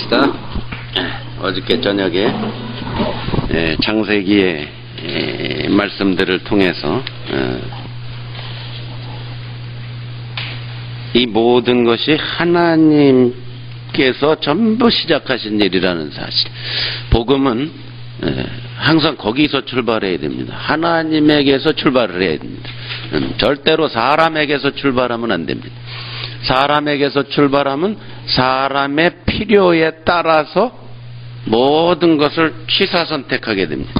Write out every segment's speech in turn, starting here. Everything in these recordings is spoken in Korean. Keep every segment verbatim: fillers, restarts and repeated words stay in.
시작합시다. 어저께 저녁에 창세기의 말씀들을 통해서 이 모든 것이 하나님께서 전부 시작하신 일이라는 사실. 복음은 항상 거기서 출발해야 됩니다. 하나님에게서 출발을 해야 됩니다. 절대로 사람에게서 출발하면 안 됩니다. 사람에게서 출발하면 사람의 필요에 따라서 모든 것을 취사선택하게 됩니다.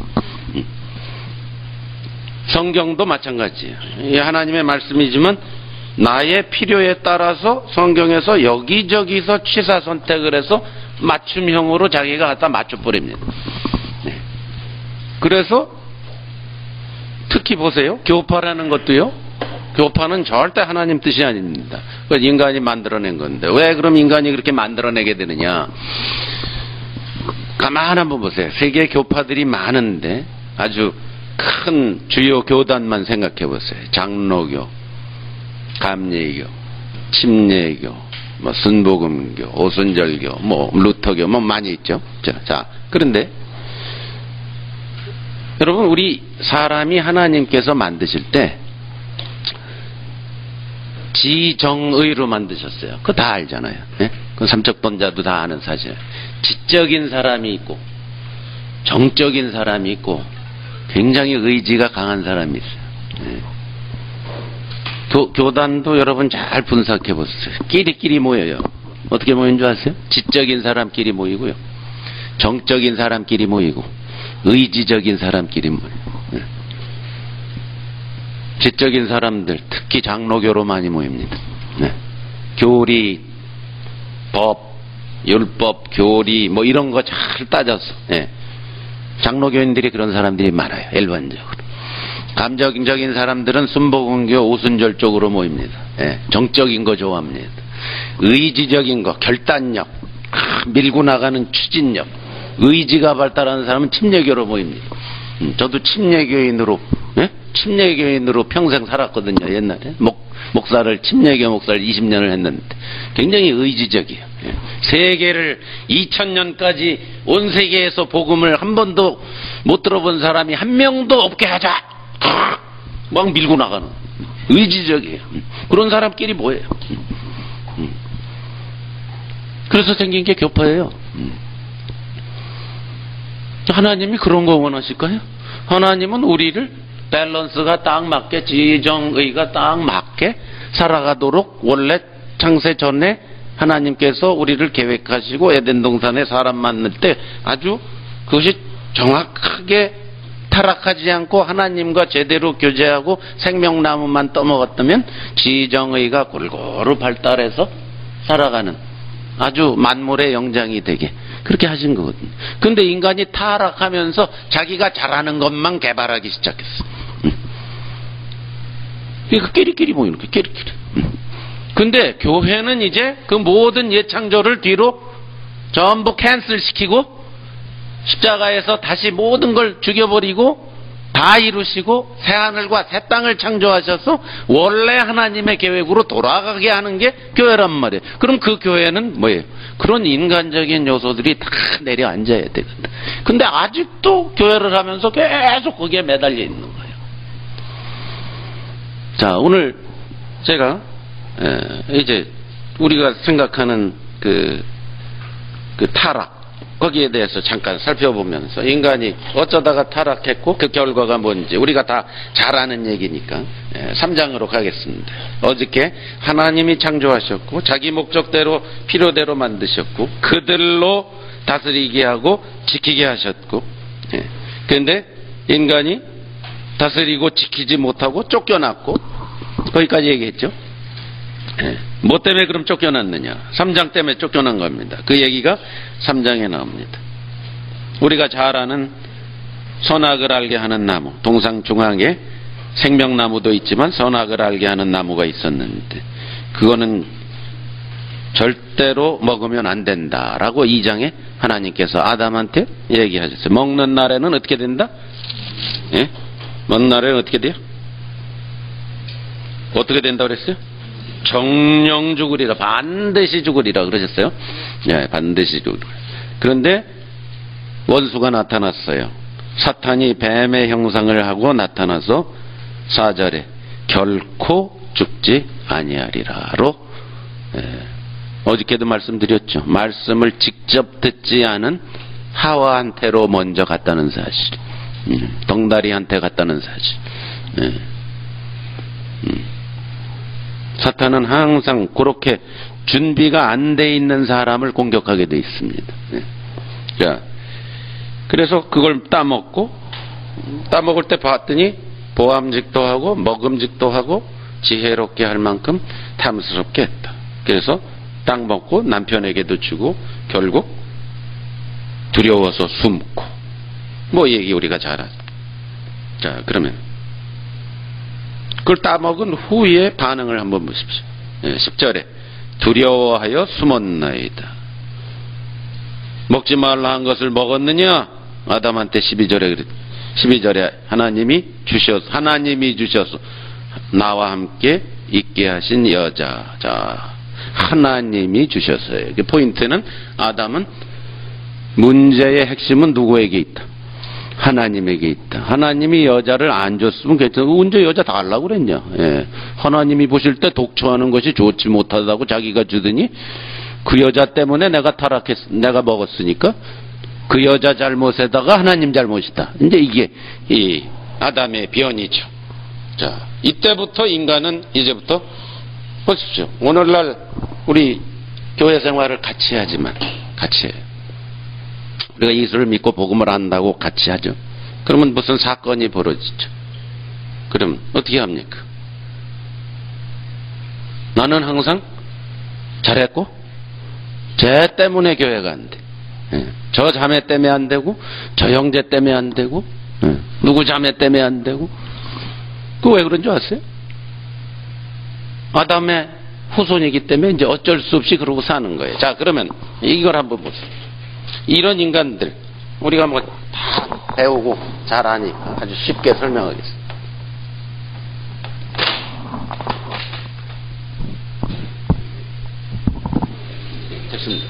성경도 마찬가지예요. 이 하나님의 말씀이지만 나의 필요에 따라서 성경에서 여기저기서 취사선택을 해서 맞춤형으로 자기가 갖다 맞춰버립니다. 네. 그래서 특히 보세요. 교파라는 것도요. 교파는 절대 하나님 뜻이 아닙니다. 그건 인간이 만들어낸 건데 왜 그럼 인간이 그렇게 만들어내게 되느냐. 가만 한번 보세요. 세계 교파들이 많은데 아주 큰 주요 교단만 생각해 보세요. 장로교, 감리교, 침례교, 뭐 순복음교, 오순절교, 뭐 루터교, 뭐 많이 있죠. 자, 자 그런데 여러분 우리 사람이 하나님께서 만드실 때 지정의로 만드셨어요. 그거 다 알잖아요. 예? 그 삼척본자도 다 아는 사실. 지적인 사람이 있고 정적인 사람이 있고 굉장히 의지가 강한 사람이 있어요. 예. 교, 교단도 여러분 잘 분석해 보세요. 끼리끼리 모여요. 어떻게 모이는 줄 아세요? 지적인 사람끼리 모이고요. 정적인 사람끼리 모이고 의지적인 사람끼리 모여요. 예. 지적인 사람들 특히 장로교로 많이 모입니다. 네. 교리, 법, 율법, 교리 뭐 이런 거 잘 따져서 네. 장로교인들이 그런 사람들이 많아요. 일반적으로. 감정적인 사람들은 순복음교, 오순절 쪽으로 모입니다. 네. 정적인 거 좋아합니다. 의지적인 거, 결단력, 밀고 나가는 추진력, 의지가 발달하는 사람은 침례교로 모입니다. 음, 저도 침례교인으로 네? 침례교인으로 평생 살았거든요. 옛날에 목, 목사를 침례교 목사를 이십 년을 했는데 굉장히 의지적이에요. 예. 세계를 이천 년까지 온 세계에서 복음을 한 번도 못 들어본 사람이 한 명도 없게 하자 막 밀고 나가는 의지적이에요. 그런 사람끼리 뭐예요? 그래서 생긴 게 교파예요. 하나님이 그런 거 원하실까요? 하나님은 우리를 밸런스가 딱 맞게 지정의가 딱 맞게 살아가도록 원래 창세 전에 하나님께서 우리를 계획하시고 에덴 동산에 사람 만날 때 아주 그것이 정확하게 타락하지 않고 하나님과 제대로 교제하고 생명나무만 떠먹었다면 지정의가 골고루 발달해서 살아가는 아주 만물의 영장이 되게 그렇게 하신 거거든요. 근데 인간이 타락하면서 자기가 잘하는 것만 개발하기 시작했어. 그러니까 끼리끼리 모이는 거예요. 끼리끼리. 근데 교회는 이제 그 모든 예창조를 뒤로 전부 캔슬시키고 십자가에서 다시 모든 걸 죽여버리고 다 이루시고 새하늘과 새 땅을 창조하셔서 원래 하나님의 계획으로 돌아가게 하는 게 교회란 말이에요. 그럼 그 교회는 뭐예요? 그런 인간적인 요소들이 다 내려앉아야 되거든. 근데 아직도 교회를 하면서 계속 거기에 매달려 있는 거예요. 자, 오늘 제가 에, 이제 우리가 생각하는 그, 그 타락 거기에 대해서 잠깐 살펴보면서 인간이 어쩌다가 타락했고 그 결과가 뭔지 우리가 다 잘 아는 얘기니까 삼 장으로 가겠습니다. 어저께 하나님이 창조하셨고 자기 목적대로 필요대로 만드셨고 그들로 다스리게 하고 지키게 하셨고 그런데 인간이 다스리고 지키지 못하고 쫓겨났고 거기까지 얘기했죠. 뭐 때문에 그럼 쫓겨났느냐? 삼 장 때문에 쫓겨난 겁니다. 그 얘기가 삼 장에 나옵니다. 우리가 잘 아는 선악을 알게 하는 나무, 동상 중앙에 생명나무도 있지만 선악을 알게 하는 나무가 있었는데 그거는 절대로 먹으면 안 된다라고 이 장에 하나님께서 아담한테 얘기하셨어요. 먹는 날에는 어떻게 된다? 예? 먹는 날에는 어떻게 돼요? 어떻게 된다고 그랬어요? 정령 죽으리라. 반드시 죽으리라 그러셨어요. 예, 반드시 죽으리라. 그런데 원수가 나타났어요. 사탄이 뱀의 형상을 하고 나타나서 사 절에 결코 죽지 아니하리라로, 예, 어저께도 말씀드렸죠. 말씀을 직접 듣지 않은 하와한테로 먼저 갔다는 사실, 음, 덩다리한테 갔다는 사실. 예. 음. 사탄은 항상 그렇게 준비가 안 돼 있는 사람을 공격하게 돼 있습니다. 예. 자, 그래서 그걸 따먹고, 따먹을 때 봤더니 보암직도 하고 먹음직도 하고 지혜롭게 할 만큼 탐스럽게 했다. 그래서 땅 먹고 남편에게도 주고 결국 두려워서 숨고, 뭐 얘기 우리가 잘 하죠. 자, 그러면 그걸 따먹은 후에 반응을 한번 보십시오. 예, 십 절에 두려워하여 숨었나이다. 먹지 말라 한 것을 먹었느냐? 아담한테 십이 절에 그랬, 십이 절에 하나님이 주셔서, 하나님이 주셔서 나와 함께 있게 하신 여자. 자, 하나님이 주셨어요. 포인트는 아담은, 문제의 핵심은 누구에게 있다? 하나님에게 있다. 하나님이 여자를 안 줬으면 괜찮아. 언제 여자 달라고 그랬냐? 예. 하나님이 보실 때 독초하는 것이 좋지 못하다고 자기가 주더니 그 여자 때문에 내가 타락했, 내가 먹었으니까 그 여자 잘못에다가 하나님 잘못이다. 이제 이게 이 아담의 변이죠. 자, 이때부터 인간은 이제부터 보십시오. 오늘날 우리 교회 생활을 같이 하지만, 같이 해요. 우리가 예수를 믿고 복음을 안다고 같이 하죠. 그러면 무슨 사건이 벌어지죠. 그럼 어떻게 합니까? 나는 항상 잘했고 쟤 때문에 교회가 안 돼. 예. 저 자매 때문에 안 되고 저 형제 때문에 안 되고, 예. 누구 자매 때문에 안 되고. 그 왜 그런 줄 아세요? 아담의 후손이기 때문에 이제 어쩔 수 없이 그러고 사는 거예요. 자, 그러면 이걸 한번 보세요. 이런 인간들 우리가 뭐 다 배우고 잘 아니까 아주 쉽게 설명하겠습니다. 됐습니다.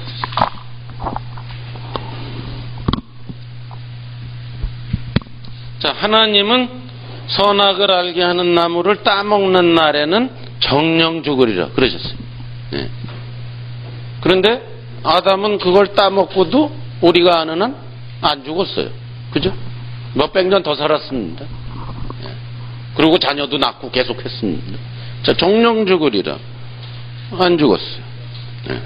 자, 하나님은 선악을 알게 하는 나무를 따먹는 날에는 정령 죽으리라 그러셨어요. 네. 그런데 아담은 그걸 따먹고도 우리가 아는 한 안 죽었어요. 그죠? 몇백 년 더 살았습니다. 네. 그리고 자녀도 낳고 계속했습니다. 자, 정령 죽으리라. 안 죽었어요. 네.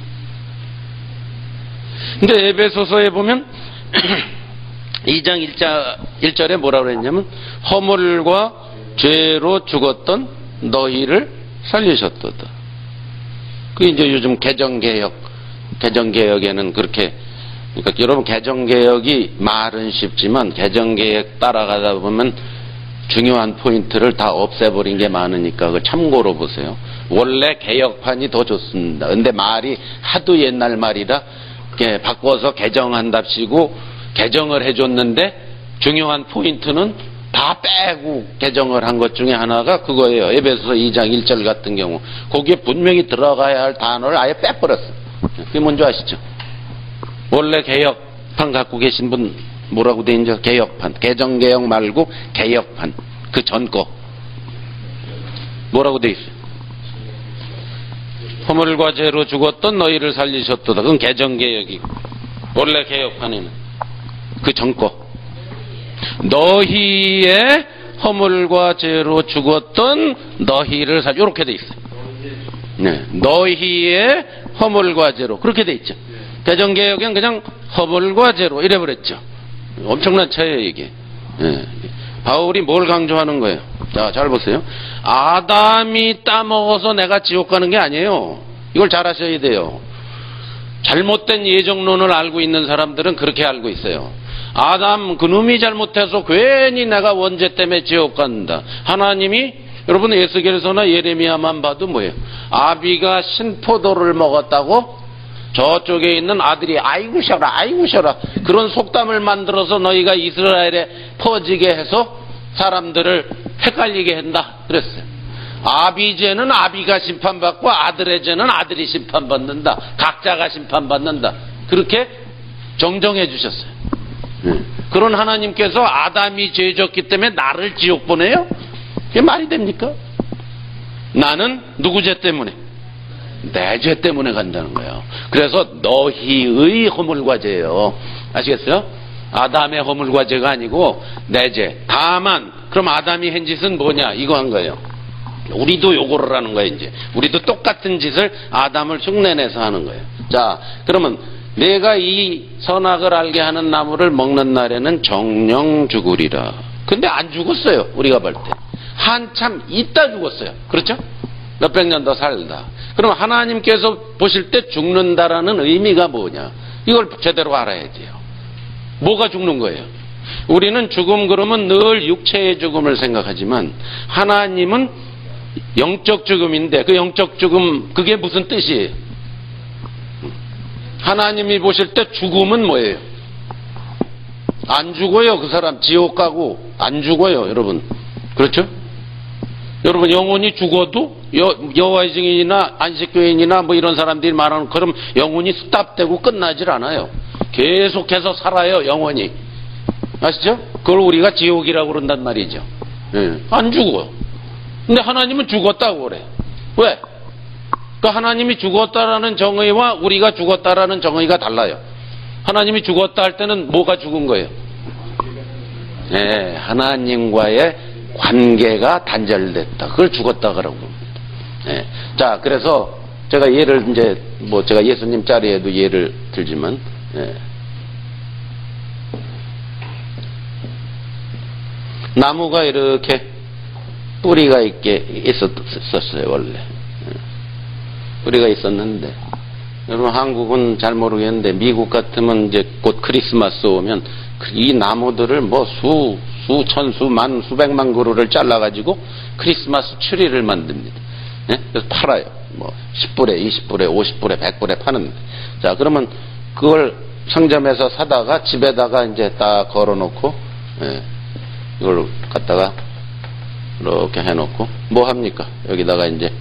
근데 에베소서에 보면 이 장 일 절에 뭐라고 그랬냐면 허물과 죄로 죽었던 너희를 살리셨도다. 그 이제 요즘 개정개혁, 개정개혁에는 그렇게, 그러니까 여러분 개정개혁이 말은 쉽지만 개정개혁 따라가다 보면 중요한 포인트를 다 없애버린 게 많으니까 그 참고로 보세요. 원래 개혁판이 더 좋습니다. 근데 말이 하도 옛날 말이라 바꿔서 개정한답시고 개정을 해줬는데 중요한 포인트는 다 빼고 개정을 한 것 중에 하나가 그거예요. 에베소서 이 장 일 절 같은 경우 거기에 분명히 들어가야 할 단어를 아예 빼버렸어요. 그게 뭔지 아시죠? 원래 개혁판 갖고 계신 분 뭐라고 돼 있는지 개혁판, 개정개혁 말고 개혁판, 그 전 거 뭐라고 돼 있어요? 허물과 죄로 죽었던 너희를 살리셨도다. 그건 개정개혁이고 원래 개혁판에는 그 전 거 너희의 허물과 죄로 죽었던 너희를 살, 이렇게 돼 있어요. 네, 너희의 허물과 죄로 그렇게 돼 있죠. 개정개혁은 그냥 허물과 죄로 이래 버렸죠. 엄청난 차이예요 이게. 네. 바울이 뭘 강조하는 거예요? 자, 잘 보세요. 아담이 따먹어서 내가 지옥 가는 게 아니에요. 이걸 잘 아셔야 돼요. 잘못된 예정론을 알고 있는 사람들은 그렇게 알고 있어요. 아담 그놈이 잘못해서 괜히 내가 원죄 때문에 지옥 간다. 하나님이 여러분 에스겔서나 예레미야만 봐도 뭐예요? 아비가 신포도를 먹었다고 저쪽에 있는 아들이 아이고 셔라 아이고 셔라 그런 속담을 만들어서 너희가 이스라엘에 퍼지게 해서 사람들을 헷갈리게 한다 그랬어요. 아비 죄는 아비가 심판받고 아들의 죄는 아들이 심판받는다. 각자가 심판받는다. 그렇게 정정해 주셨어요. 네. 그런 하나님께서 아담이 죄 졌기 때문에 나를 지옥 보내요? 그게 말이 됩니까? 나는 누구 죄 때문에? 내 죄 때문에 간다는 거예요. 그래서 너희의 허물과 죄예요. 아시겠어요? 아담의 허물과 죄가 아니고 내 죄. 다만 그럼 아담이 한 짓은 뭐냐? 이거 한 거예요. 우리도 요거를 하는 거예요. 이제 우리도 똑같은 짓을 아담을 흉내내서 하는 거예요. 자, 그러면 내가 이 선악을 알게 하는 나무를 먹는 날에는 정령 죽으리라. 근데 안 죽었어요. 우리가 볼 때 한참 있다 죽었어요. 그렇죠? 몇백 년 더 살다. 그럼 하나님께서 보실 때 죽는다라는 의미가 뭐냐? 이걸 제대로 알아야 돼요. 뭐가 죽는 거예요? 우리는 죽음 그러면 늘 육체의 죽음을 생각하지만 하나님은 영적 죽음인데 그 영적 죽음 그게 무슨 뜻이에요? 하나님이 보실 때 죽음은 뭐예요? 안 죽어요. 그 사람 지옥 가고 안 죽어요. 여러분. 그렇죠? 여러분 영혼이 죽어도 여, 여호와의 증인이나 안식교인이나 뭐 이런 사람들이 말하는 그럼 영혼이 스탑되고 끝나질 않아요. 계속해서 살아요. 영혼이. 아시죠? 그걸 우리가 지옥이라고 그런단 말이죠. 네. 안 죽어. 근데 하나님은 죽었다고 그래. 왜? 그 하나님이 죽었다라는 정의와 우리가 죽었다라는 정의가 달라요. 하나님이 죽었다 할 때는 뭐가 죽은 거예요? 네, 하나님과의 관계가 단절됐다. 그걸 죽었다 그러고. 네. 자, 그래서 제가 예를 이제 뭐 제가 예수님 자리에도 예를 들지만, 네. 나무가 이렇게 뿌리가 있게 있었어요 원래. 뿌리가 있었는데 여러분 한국은 잘 모르겠는데 미국 같으면 이제 곧 크리스마스 오면 이 나무들을 뭐 수, 수천, 수만, 수백만 그루를 잘라가지고 크리스마스 트리를 만듭니다. 예? 그래서 팔아요. 뭐 십 불에, 이십 불에, 오십 불에, 백 불에 파는데. 자, 그러면 그걸 상점에서 사다가 집에다가 이제 딱 걸어놓고, 예, 이걸 갖다가 이렇게 해놓고 뭐 합니까? 여기다가 이제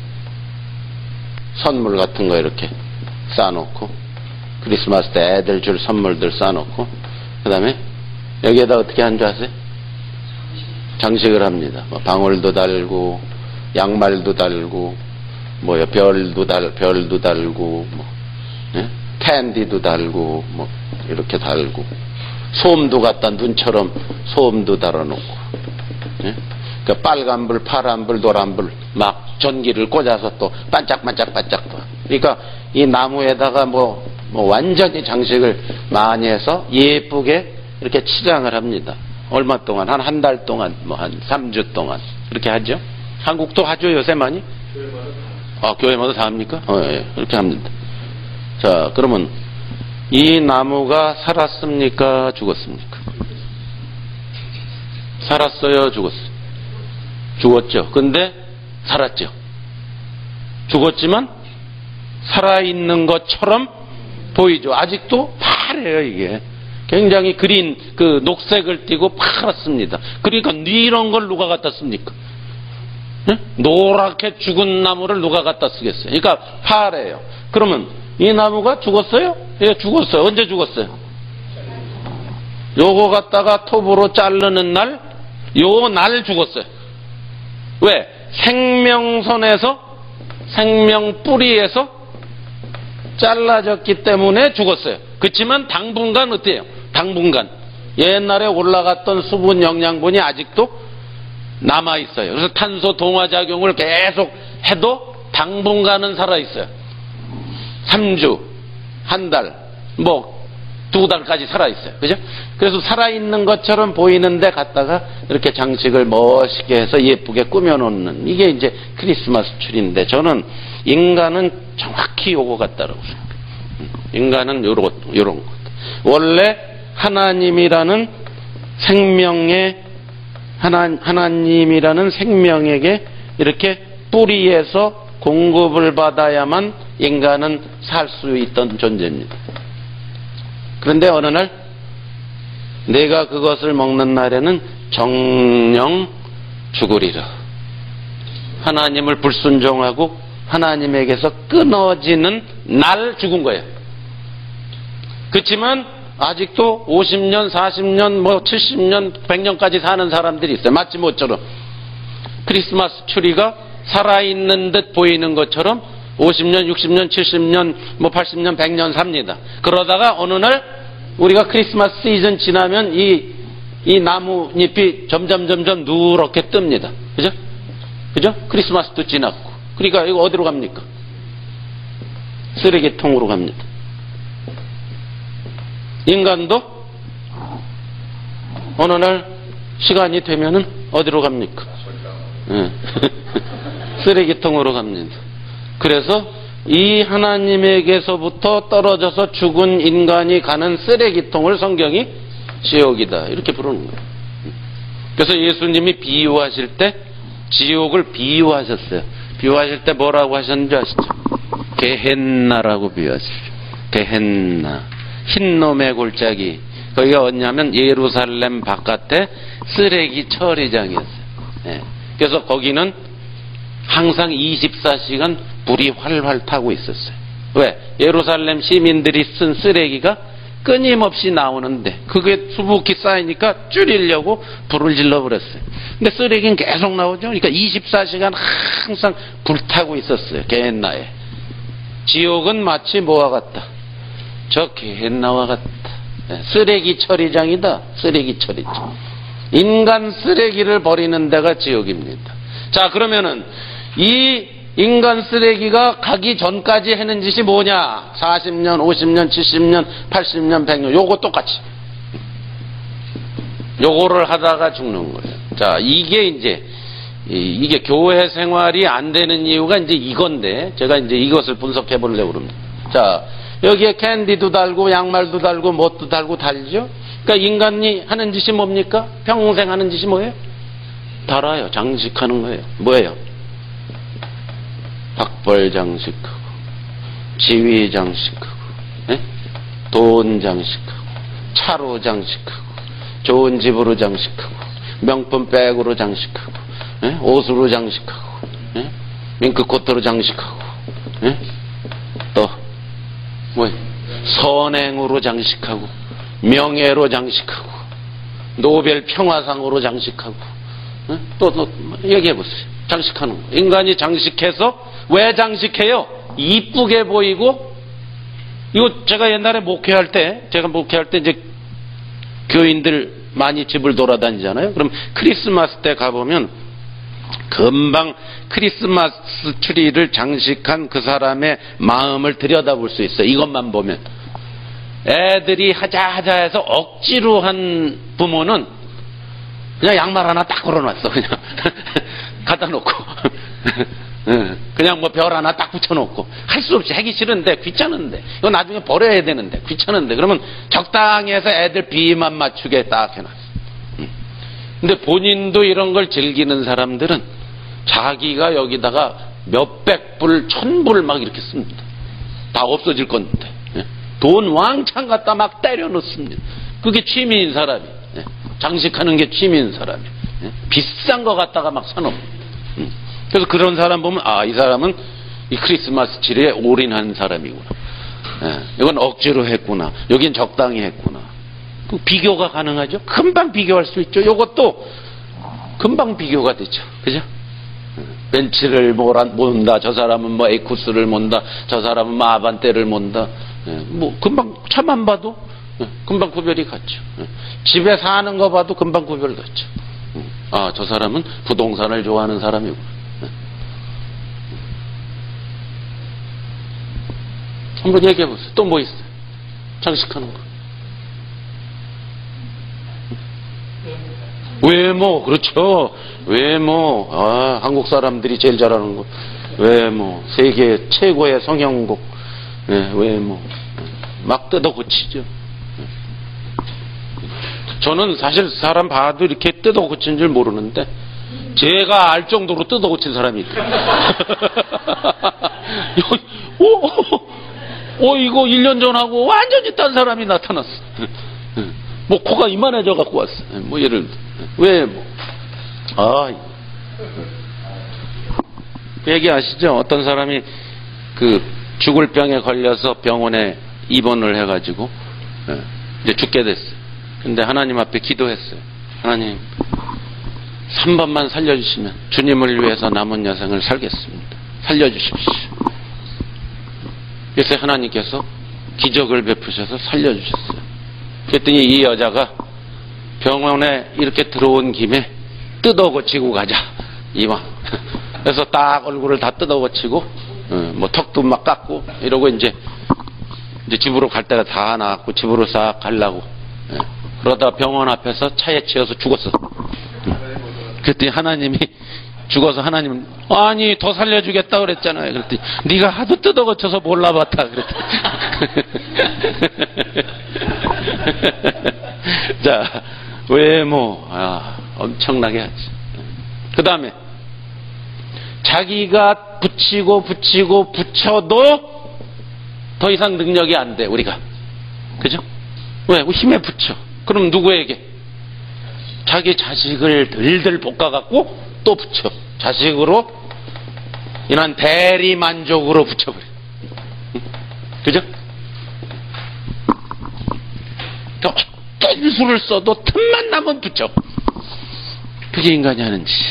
선물 같은 거 이렇게 쌓아놓고 크리스마스 때 애들 줄 선물들 쌓아놓고 그 다음에 여기에다 어떻게 한 줄 아세요? 장식을 합니다. 뭐 방울도 달고 양말도 달고 뭐 별도 달 별도 달고 뭐 예? 캔디도 달고 뭐 이렇게 달고 솜도 갖다 눈처럼 솜도 달아놓고 예? 그 빨간불, 파란불, 노란불 막 전기를 꽂아서 또 반짝반짝반짝. 그러니까 이 나무에다가 뭐, 뭐 완전히 장식을 많이 해서 예쁘게 이렇게 치장을 합니다. 얼마 동안? 한 한 달 동안, 뭐 한 삼 주 동안 그렇게 하죠. 한국도 하죠 요새 많이? 아, 교회마다 다 합니까? 어, 예, 그렇게 합니다. 자, 그러면 이 나무가 살았습니까? 죽었습니까? 살았어요? 죽었어요? 죽었죠. 근데 살았죠. 죽었지만 살아있는 것처럼 보이죠. 아직도 파래요, 이게. 굉장히 그린, 그 녹색을 띠고 파랗습니다. 그러니까 이런 걸 누가 갖다 씁니까? 네? 노랗게 죽은 나무를 누가 갖다 쓰겠어요? 그러니까 파래요. 그러면 이 나무가 죽었어요? 예, 죽었어요. 언제 죽었어요? 요거 갖다가 톱으로 자르는 날, 요 날 죽었어요. 왜? 생명선에서, 생명 뿌리에서 잘라졌기 때문에 죽었어요. 그렇지만 당분간 어때요? 당분간. 옛날에 올라갔던 수분 영양분이 아직도 남아있어요. 그래서 탄소 동화작용을 계속 해도 당분간은 살아있어요. 삼 주, 한 달, 뭐, 두 달까지 살아있어요. 그죠? 그래서 살아있는 것처럼 보이는데 갖다가 이렇게 장식을 멋있게 해서 예쁘게 꾸며놓는 이게 이제 크리스마스 트리인데 저는 인간은 정확히 요거 같다라고 생각해요. 인간은 요런, 요런 것. 원래 하나님이라는 생명의, 하나, 하나님이라는 생명에게 이렇게 뿌리에서 공급을 받아야만 인간은 살 수 있던 존재입니다. 그런데 어느 날 내가 그것을 먹는 날에는 정령 죽으리라. 하나님을 불순종하고 하나님에게서 끊어지는 날 죽은 거예요. 그렇지만 아직도 오십 년, 사십 년, 뭐 칠십 년, 백 년까지 사는 사람들이 있어요. 마치 모처럼 크리스마스 추리가 살아있는 듯 보이는 것처럼 오십 년, 육십 년, 칠십 년, 뭐 팔십 년, 백 년 삽니다. 그러다가 어느 날 우리가 크리스마스 시즌 지나면 이, 이 나뭇잎이 점점 점점 누렇게 뜹니다. 그죠? 그죠? 크리스마스도 지났고. 그러니까 이거 어디로 갑니까? 쓰레기통으로 갑니다. 인간도 어느 날 시간이 되면은 어디로 갑니까? 네. 쓰레기통으로 갑니다. 그래서 이 하나님에게서부터 떨어져서 죽은 인간이 가는 쓰레기통을 성경이 지옥이다 이렇게 부르는 거예요. 그래서 예수님이 비유하실 때 지옥을 비유하셨어요. 비유하실 때 뭐라고 하셨는지 아시죠? 게헨나라고 비유하십시오. 게헨나, 흰놈의 골짜기. 거기가 어디냐면 예루살렘 바깥에 쓰레기 처리장이었어요. 네. 그래서 거기는 항상 이십사 시간 불이 활활 타고 있었어요. 왜? 예루살렘 시민들이 쓴 쓰레기가 끊임없이 나오는데 그게 수북히 쌓이니까 줄이려고 불을 질러버렸어요. 근데 쓰레기는 계속 나오죠. 그러니까 이십사 시간 항상 불타고 있었어요. 게헨나에. 지옥은 마치 뭐와 같다? 저 게헨나와 같다. 쓰레기 처리장이다. 쓰레기 처리장. 인간 쓰레기를 버리는 데가 지옥입니다. 자, 그러면은 이 인간 쓰레기가 가기 전까지 하는 짓이 뭐냐? 사십 년, 오십 년, 칠십 년, 팔십 년, 백 년 요거 똑같이 요거를 하다가 죽는 거예요. 자, 이게 이제 이게 교회 생활이 안 되는 이유가 이제 이건데 제가 이제 이것을 분석해 보려고 그럽니다. 자, 여기에 캔디도 달고 양말도 달고 뭣도 달고 달죠. 그러니까 인간이 하는 짓이 뭡니까? 평생 하는 짓이 뭐예요? 달아요. 장식하는 거예요. 뭐예요? 학벌 장식하고 지위 장식하고 네? 돈 장식하고 차로 장식하고 좋은 집으로 장식하고 명품 백으로 장식하고 네? 옷으로 장식하고 네? 밍크코트로 장식하고 네? 또 뭐예요? 선행으로 장식하고 명예로 장식하고 노벨 평화상으로 장식하고 네? 또, 또 얘기해보세요. 장식하는 거. 인간이 장식해서 왜 장식해요? 이쁘게 보이고. 이거 제가 옛날에 목회할 때 제가 목회할 때 이제 교인들 많이 집을 돌아다니잖아요. 그럼 크리스마스 때 가보면 금방 크리스마스 트리를 장식한 그 사람의 마음을 들여다볼 수 있어요. 이것만 보면. 애들이 하자 하자 해서 억지로 한 부모는 그냥 양말 하나 딱 걸어놨어. 그냥 갖다 놓고 그냥 뭐 별 하나 딱 붙여놓고 할 수 없이 하기 싫은데 귀찮은데 이거 나중에 버려야 되는데 귀찮은데 그러면 적당히 해서 애들 비만 맞추게 딱 해놨어. 근데 본인도 이런 걸 즐기는 사람들은 자기가 여기다가 몇백 불, 천 불 막 이렇게 씁니다. 다 없어질 건데 돈 왕창 갖다 막 때려 넣습니다. 그게 취미인 사람이. 장식하는 게 취미인 사람이. 비싼 거 갖다가 막 사놓습니다. 그래서 그런 사람 보면 아, 이 사람은 이 크리스마스 트리에 올인한 사람이구나. 이건 억지로 했구나. 여긴 적당히 했구나. 그 비교가 가능하죠? 금방 비교할 수 있죠. 이것도 금방 비교가 되죠. 그죠? 벤츠를 몬다. 저 사람은 뭐 에쿠스를 몬다. 저 사람은 뭐 아반떼를 몬다. 뭐 금방 차만 봐도 금방 구별이 갔죠. 집에 사는 거 봐도 금방 구별 갔죠. 아, 저 사람은 부동산을 좋아하는 사람이고. 한번 얘기해 보세요. 또 뭐 있어요? 장식하는 거. 외모, 그렇죠. 외모. 아, 한국 사람들이 제일 잘하는 거. 외모. 세계 최고의 성형곡. 네, 외모. 막 뜯어 고치죠. 저는 사실 사람 봐도 이렇게 뜯어 고친 줄 모르는데 제가 알 정도로 뜯어 고친 사람이 있어요. 오, 오, 이거 일 년 전하고 완전히 딴 사람이 나타났어. 뭐 코가 이만해져 갖고 왔어. 뭐 예를 왜 뭐. 아, 그 얘기 아시죠? 어떤 사람이 그 죽을 병에 걸려서 병원에 입원을 해가지고 이제 죽게 됐어요. 근데 하나님 앞에 기도했어요. 하나님, 삼 번만 살려주시면 주님을 위해서 남은 여생을 살겠습니다. 살려주십시오. 그래서 하나님께서 기적을 베푸셔서 살려주셨어요. 그랬더니 이 여자가 병원에 이렇게 들어온 김에 뜯어고치고 가자, 이왕. 그래서 딱 얼굴을 다 뜯어고치고, 뭐 턱도 막 깎고, 이러고 이제, 이제 집으로 갈 때가 다 나왔고, 집으로 싹 가려고. 그러다 병원 앞에서 차에 치여서 죽었어. 그랬더니 하나님이, 죽어서 하나님은, 아니, 더 살려주겠다 그랬잖아요. 그랬더니, 네가 하도 뜯어고쳐서 몰라봤다. 그랬더니. 자, 외모, 아, 엄청나게 하지. 그 다음에, 자기가 붙이고 붙이고 붙여도 더 이상 능력이 안 돼, 우리가. 그죠? 왜? 힘에 붙여. 그럼 누구에게? 자기 자식을 들들 볶아갖고 또 붙여. 자식으로 인한 대리 만족으로 붙여버려. 그죠? 어떤 수를 써도 틈만 나면 붙여. 그게 인간이 하는 짓.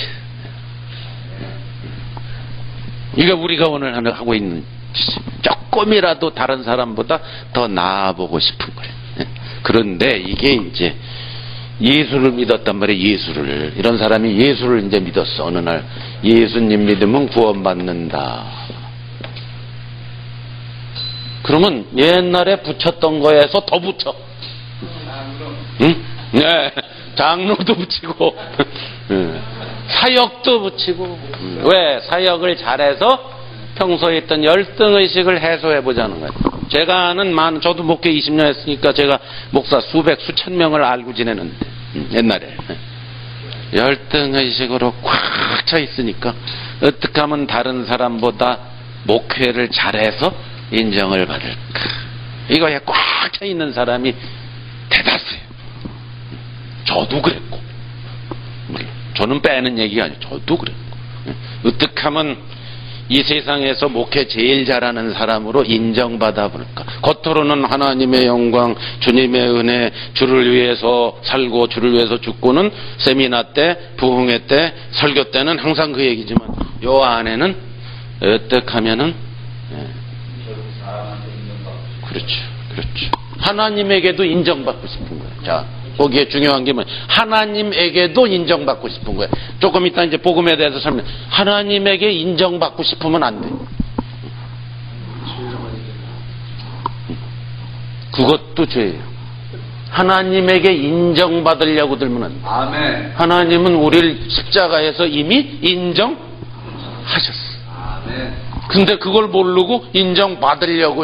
이게 우리가 오늘 하고 있는 짓. 조금이라도 다른 사람보다 더 나아보고 싶은 거예요. 그런데 이게 이제 예수를 믿었단 말이에요. 예수를. 이런 사람이 예수를 이제 믿었어. 어느 날 예수님 믿으면 구원받는다. 그러면 옛날에 붙였던 거에서 더 붙여. 응? 네. 장로도 붙이고 사역도 붙이고. 왜? 사역을 잘해서 평소에 있던 열등의식을 해소해보자는 거예요. 제가 아는 많은, 저도 목회 이십 년 했으니까 제가 목사 수백, 수천 명을 알고 지내는데, 옛날에. 열등의식으로 꽉 차 있으니까, 어떻게 하면 다른 사람보다 목회를 잘해서 인정을 받을까. 이거에 꽉 차 있는 사람이 대다수예요. 저도 그랬고. 저는 빼는 얘기가 아니에요. 저도 그랬고. 어떻게 하면 이 세상에서 목회 제일 잘하는 사람으로 인정받아 볼까. 겉으로는 하나님의 영광, 주님의 은혜, 주를 위해서 살고 주를 위해서 죽고는 세미나 때, 부흥회 때, 설교 때는 항상 그 얘기지만 요 안에는 어떻게 하면은 예. 그렇죠, 그렇죠. 하나님에게도 인정받고 싶은 거예요. 자, 거기에 중요한 게 뭐냐. 하나님에게도 인정받고 싶은 거예요. 조금 이따 이제 복음에 대해서 설명. 하나님에게 인정받고 싶으면 안 돼. 그것도 죄예요. 하나님에게 인정받으려고 들면 안 돼. 아멘. 하나님은 우리를 십자가에서 이미 인정하셨어. 아멘. 근데 그걸 모르고 인정받으려고.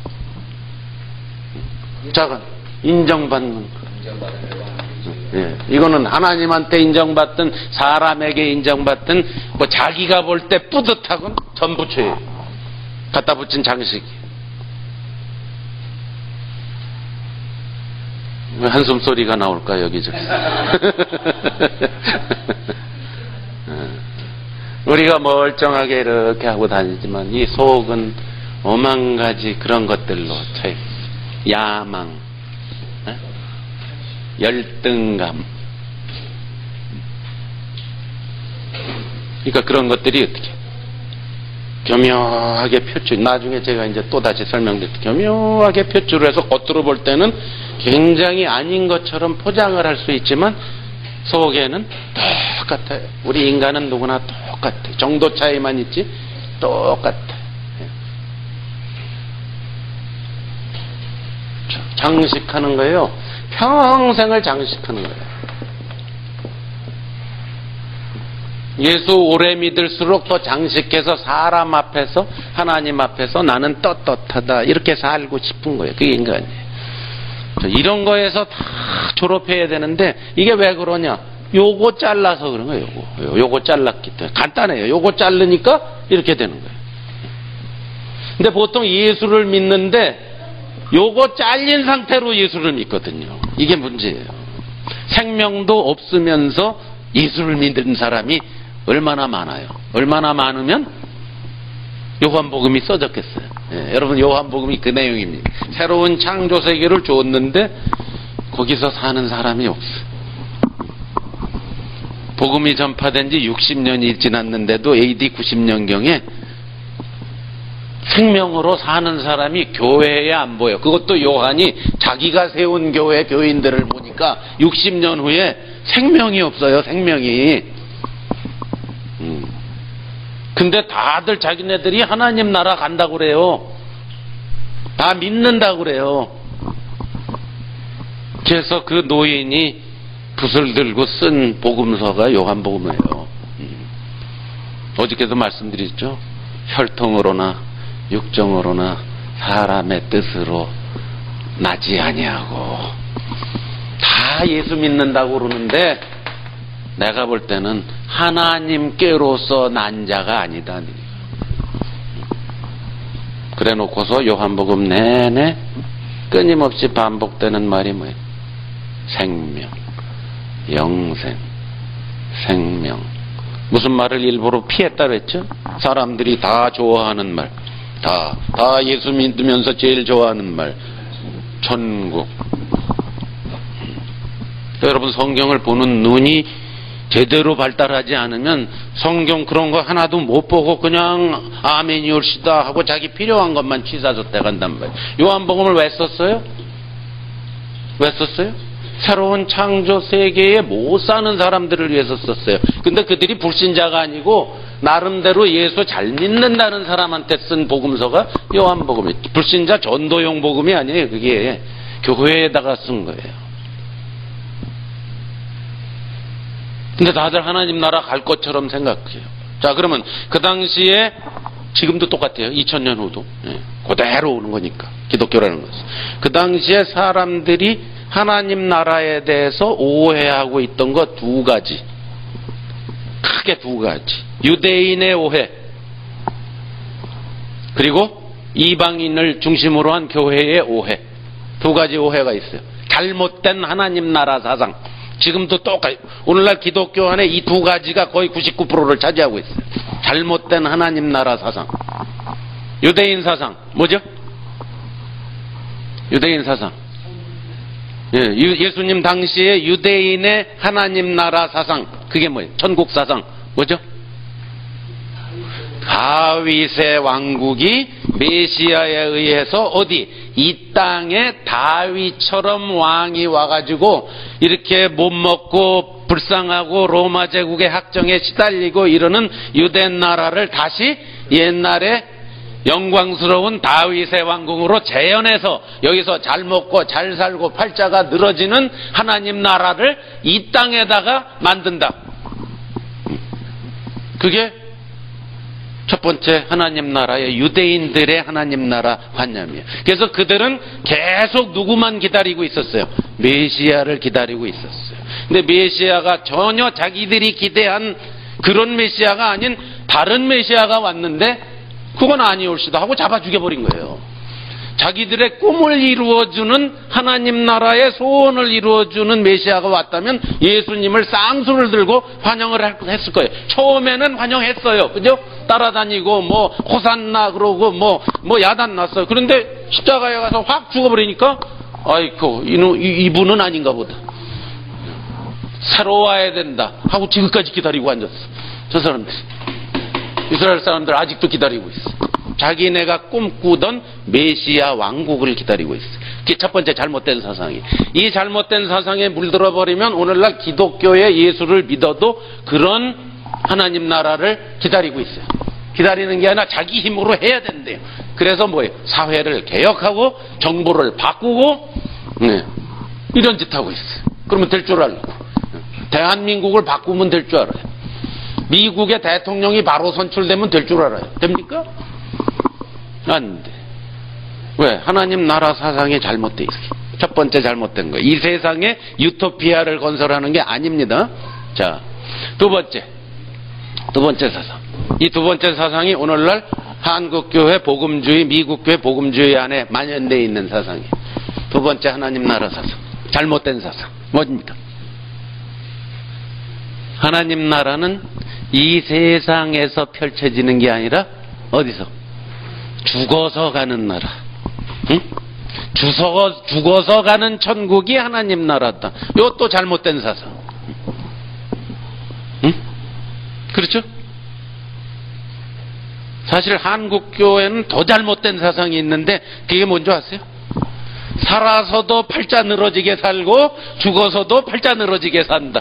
자, 인정받는 거. 예, 이거는 하나님한테 인정받든 사람에게 인정받든 뭐 자기가 볼 때 뿌듯하건 전부 죄예요. 갖다 붙인 장식이. 왜 한숨 소리가 나올까 여기저기. 우리가 멀쩡하게 이렇게 하고 다니지만 이 속은 오만 가지 그런 것들로 차 있어요. 야망, 열등감. 그러니까 그런 것들이 어떻게 교묘하게 표출, 나중에 제가 이제 또 다시 설명드릴게요. 교묘하게 표출을 해서 겉으로 볼 때는 굉장히 아닌 것처럼 포장을 할 수 있지만 속에는 똑같아요. 우리 인간은 누구나 똑같아요. 정도 차이만 있지 똑같아요. 장식하는 거예요. 평생을 장식하는 거예요. 예수 오래 믿을수록 더 장식해서 사람 앞에서 하나님 앞에서 나는 떳떳하다 이렇게 살고 싶은 거예요. 그게 인간이에요. 이런 거에서 다 졸업해야 되는데 이게 왜 그러냐? 요거 잘라서 그런 거예요. 요거, 요거 잘랐기 때문에 간단해요. 요거 자르니까 이렇게 되는 거예요. 근데 보통 예수를 믿는데 요거 잘린 상태로 예수를 믿거든요. 이게 문제예요. 생명도 없으면서 예수를 믿는 사람이 얼마나 많아요. 얼마나 많으면 요한복음이 써졌겠어요? 예, 여러분 요한복음이 그 내용입니다. 새로운 창조 세계를 줬는데 거기서 사는 사람이 없어요. 복음이 전파된 지 육십 년이 지났는데도 에이디 구십 년경에 생명으로 사는 사람이 교회에 안 보여. 그것도 요한이 자기가 세운 교회 교인들을 보니까 육십 년 후에 생명이 없어요. 생명이. 음. 근데 다들 자기네들이 하나님 나라 간다고 그래요. 다 믿는다고 그래요. 그래서 그 노인이 붓을 들고 쓴 복음서가 요한복음이에요. 음. 어저께도 말씀드렸죠. 혈통으로나 육정으로나 사람의 뜻으로 나지 아니하고 다 예수 믿는다고 그러는데 내가 볼 때는 하나님께로서 난 자가 아니다. 그래 놓고서 요한복음 내내 끊임없이 반복되는 말이 뭐예요? 생명, 영생, 생명. 무슨 말을 일부러 피했다 그랬죠? 사람들이 다 좋아하는 말, 다, 다 예수 믿으면서 제일 좋아하는 말, 천국. 여러분 성경을 보는 눈이 제대로 발달하지 않으면 성경 그런 거 하나도 못 보고 그냥 아멘이 옳시다 하고 자기 필요한 것만 취사줬다 간단 말이에요. 요한복음을 왜 썼어요? 왜 썼어요? 새로운 창조 세계에 못 사는 사람들을 위해서 썼어요. 근데 그들이 불신자가 아니고 나름대로 예수 잘 믿는다는 사람한테 쓴 복음서가 요한복음이에요. 불신자 전도용 복음이 아니에요. 그게 교회에다가 쓴 거예요. 근데 다들 하나님 나라 갈 것처럼 생각해요. 자, 그러면 그 당시에 지금도 똑같아요. 이천 년 후도. 예, 그대로 오는 거니까. 기독교라는 것은. 그 당시에 사람들이 하나님 나라에 대해서 오해하고 있던 거 두 가지. 크게 두 가지. 유대인의 오해. 그리고 이방인을 중심으로 한 교회의 오해. 두 가지 오해가 있어요. 잘못된 하나님 나라 사상. 지금도 똑같아요. 오늘날 기독교 안에 이 두 가지가 거의 구십구 퍼센트를 차지하고 있어요. 잘못된 하나님 나라 사상. 유대인 사상. 뭐죠? 유대인 사상. 예, 예수님 당시에 유대인의 하나님 나라 사상. 그게 뭐예요? 천국 사상. 뭐죠? 다윗의 왕국이 메시아에 의해서 어디? 이 땅에 다윗처럼 왕이 와가지고 이렇게 못 먹고 불쌍하고 로마 제국의 학정에 시달리고 이러는 유대 나라를 다시 옛날에 영광스러운 다윗의 왕궁으로 재현해서 여기서 잘 먹고 잘 살고 팔자가 늘어지는 하나님 나라를 이 땅에다가 만든다. 그게 첫 번째 하나님 나라의 유대인들의 하나님 나라 관념이에요. 그래서 그들은 계속 누구만 기다리고 있었어요? 메시아를 기다리고 있었어요. 근데 메시아가 전혀 자기들이 기대한 그런 메시아가 아닌 다른 메시아가 왔는데 그건 아니올시다 하고 잡아 죽여버린 거예요. 자기들의 꿈을 이루어주는 하나님 나라의 소원을 이루어주는 메시아가 왔다면 예수님을 쌍수를 들고 환영을 했을 거예요. 처음에는 환영했어요. 그죠? 따라다니고 뭐 호산나 그러고 뭐, 뭐 야단 났어요. 그런데 십자가에 가서 확 죽어버리니까 아이고 이분은 아닌가 보다. 새로 와야 된다 하고 지금까지 기다리고 앉았어. 저 사람들. 이스라엘 사람들 아직도 기다리고 있어. 자기네가 꿈꾸던 메시아 왕국을 기다리고 있어요. 그게 첫 번째 잘못된 사상이에요. 이 잘못된 사상에 물들어 버리면 오늘날 기독교의 예수를 믿어도 그런 하나님 나라를 기다리고 있어요. 기다리는 게 아니라 자기 힘으로 해야 된대요. 그래서 뭐예요? 사회를 개혁하고 정보를 바꾸고 네. 이런 짓 하고 있어요. 그러면 될 줄 알고 대한민국을 바꾸면 될 줄 알아요. 미국의 대통령이 바로 선출되면 될 줄 알아요. 됩니까? 안 돼. 왜? 하나님 나라 사상이 잘못돼 있어요. 첫 번째 잘못된 거예요. 이 세상에 유토피아를 건설하는 게 아닙니다. 자, 두 번째. 두 번째 사상. 이 두 번째 사상이 오늘날 한국교회 복음주의, 미국교회 복음주의 안에 만연되어 있는 사상이에요. 두 번째 하나님 나라 사상. 잘못된 사상. 뭡니까? 하나님 나라는 이 세상에서 펼쳐지는 게 아니라 어디서? 죽어서 가는 나라. 응? 죽어서, 죽어서 가는 천국이 하나님 나라다. 이것도 잘못된 사상. 응? 그렇죠? 사실 한국교회는 더 잘못된 사상이 있는데 그게 뭔지 아세요? 살아서도 팔자 늘어지게 살고 죽어서도 팔자 늘어지게 산다.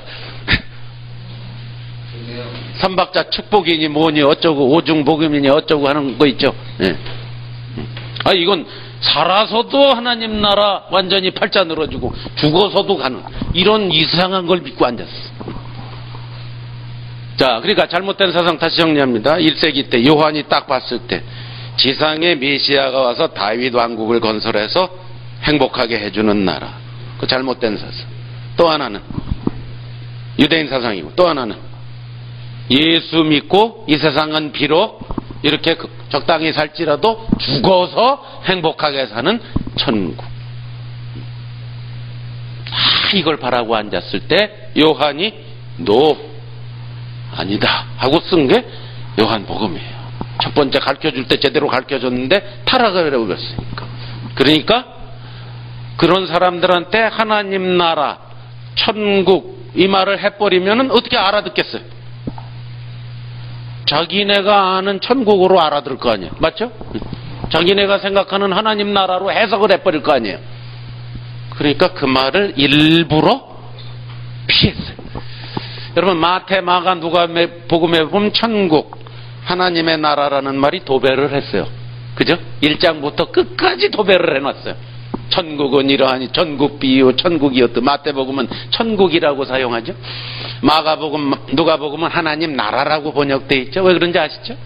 삼박자 축복이니 뭐니 어쩌고 오중복음이니 어쩌고 하는 거 있죠. 예. 아 이건 살아서도 하나님 나라 완전히 팔자 늘어지고 죽어서도 가는 이런 이상한 걸 믿고 앉았어. 자, 그러니까 잘못된 사상 다시 정리합니다. 일 세기 때 요한이 딱 봤을 때 지상에 메시아가 와서 다윗 왕국을 건설해서 행복하게 해주는 나라. 그 잘못된 사상. 또 하나는 유대인 사상이고, 또 하나는 예수 믿고 이 세상은 비록 이렇게 적당히 살지라도 죽어서 행복하게 사는 천국. 아, 이걸 바라고 앉았을 때 요한이 노 아니다 하고 쓴 게 요한복음이에요. 첫 번째 가르쳐줄 때 제대로 가르쳐줬는데 타락을 해버렸으니까. 그러니까 그런 사람들한테 하나님 나라 천국 이 말을 해버리면 어떻게 알아듣겠어요? 자기네가 아는 천국으로 알아들을 거 아니에요. 맞죠? 자기네가 생각하는 하나님 나라로 해석을 해버릴 거 아니에요. 그러니까 그 말을 일부러 피했어요. 여러분 마태, 마가, 누가 복음에 보면 천국, 하나님의 나라라는 말이 도배를 했어요. 그죠? 일 장부터 끝까지 도배를 해놨어요. 천국은 이러하니 천국 비유 천국이었다. 마태복음은 천국이라고 사용하죠. 마가복음, 누가복음은 하나님 나라라고 번역되어 있죠. 왜 그런지 아시죠?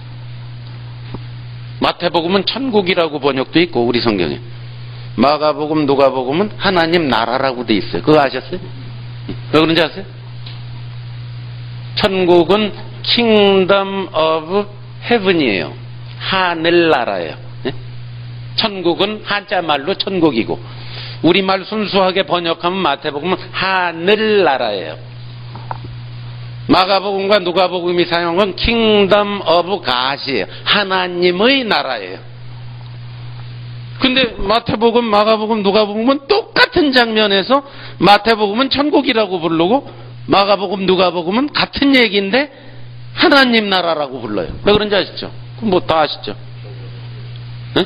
마태복음은 천국이라고 번역되어 있고 우리 성경에 마가복음, 누가복음은 하나님 나라라고 되어 있어요. 그거 아셨어요? 왜 그런지 아세요? 천국은 Kingdom of Heaven이에요. 하늘나라예요. 천국은 한자말로 천국이고 우리말 순수하게 번역하면 마태복음은 하늘나라예요. 마가복음과 누가복음이 사용한 Kingdom of God이에요. 하나님의 나라예요. 근데 마태복음, 마가복음, 누가복음은 똑같은 장면에서 마태복음은 천국이라고 부르고 마가복음, 누가복음은 같은 얘기인데 하나님 나라라고 불러요. 왜 그런지 아시죠? 뭐 다 아시죠? 네?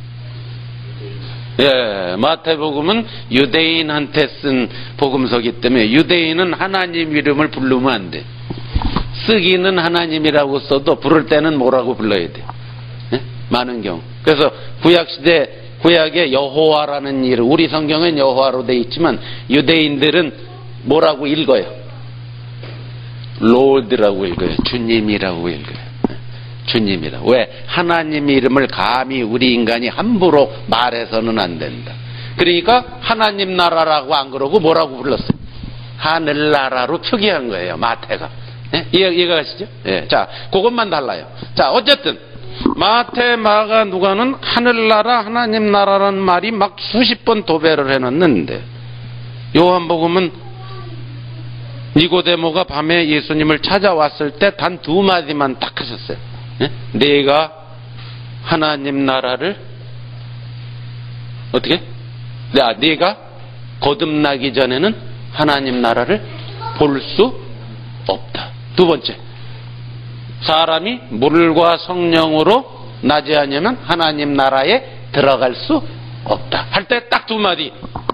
예, 마태복음은 유대인한테 쓴 복음서기 때문에 유대인은 하나님 이름을 부르면 안 돼. 쓰기는 하나님이라고 써도 부를 때는 뭐라고 불러야 돼. 예? 많은 경우. 그래서 구약시대 구약에 여호와라는 이름, 우리 성경엔 여호와로 돼 있지만 유대인들은 뭐라고 읽어요? 롤드라고 읽어요. 주님이라고 읽어요. 주님이라. 왜? 하나님 이름을 감히 우리 인간이 함부로 말해서는 안 된다. 그러니까 하나님 나라라고 안 그러고 뭐라고 불렀어요? 하늘나라로 표기한 거예요. 마태가. 예? 이해, 이해가 가시죠? 예. 자, 그것만 달라요. 자, 어쨌든 마태, 마가, 누가는 하늘나라, 하나님 나라라는 말이 막 수십 번 도배를 해놨는데 요한복음은 니고데모가 밤에 예수님을 찾아왔을 때 단 두 마디만 딱 하셨어요. 예? 내가 하나님 나라를 어떻게? 야, 네가 거듭나기 전에는 하나님 나라를 볼 수 없다. 두 번째, 사람이 물과 성령으로 나지 않으면 하나님 나라에 들어갈 수 없다. 할 때 딱 두 마디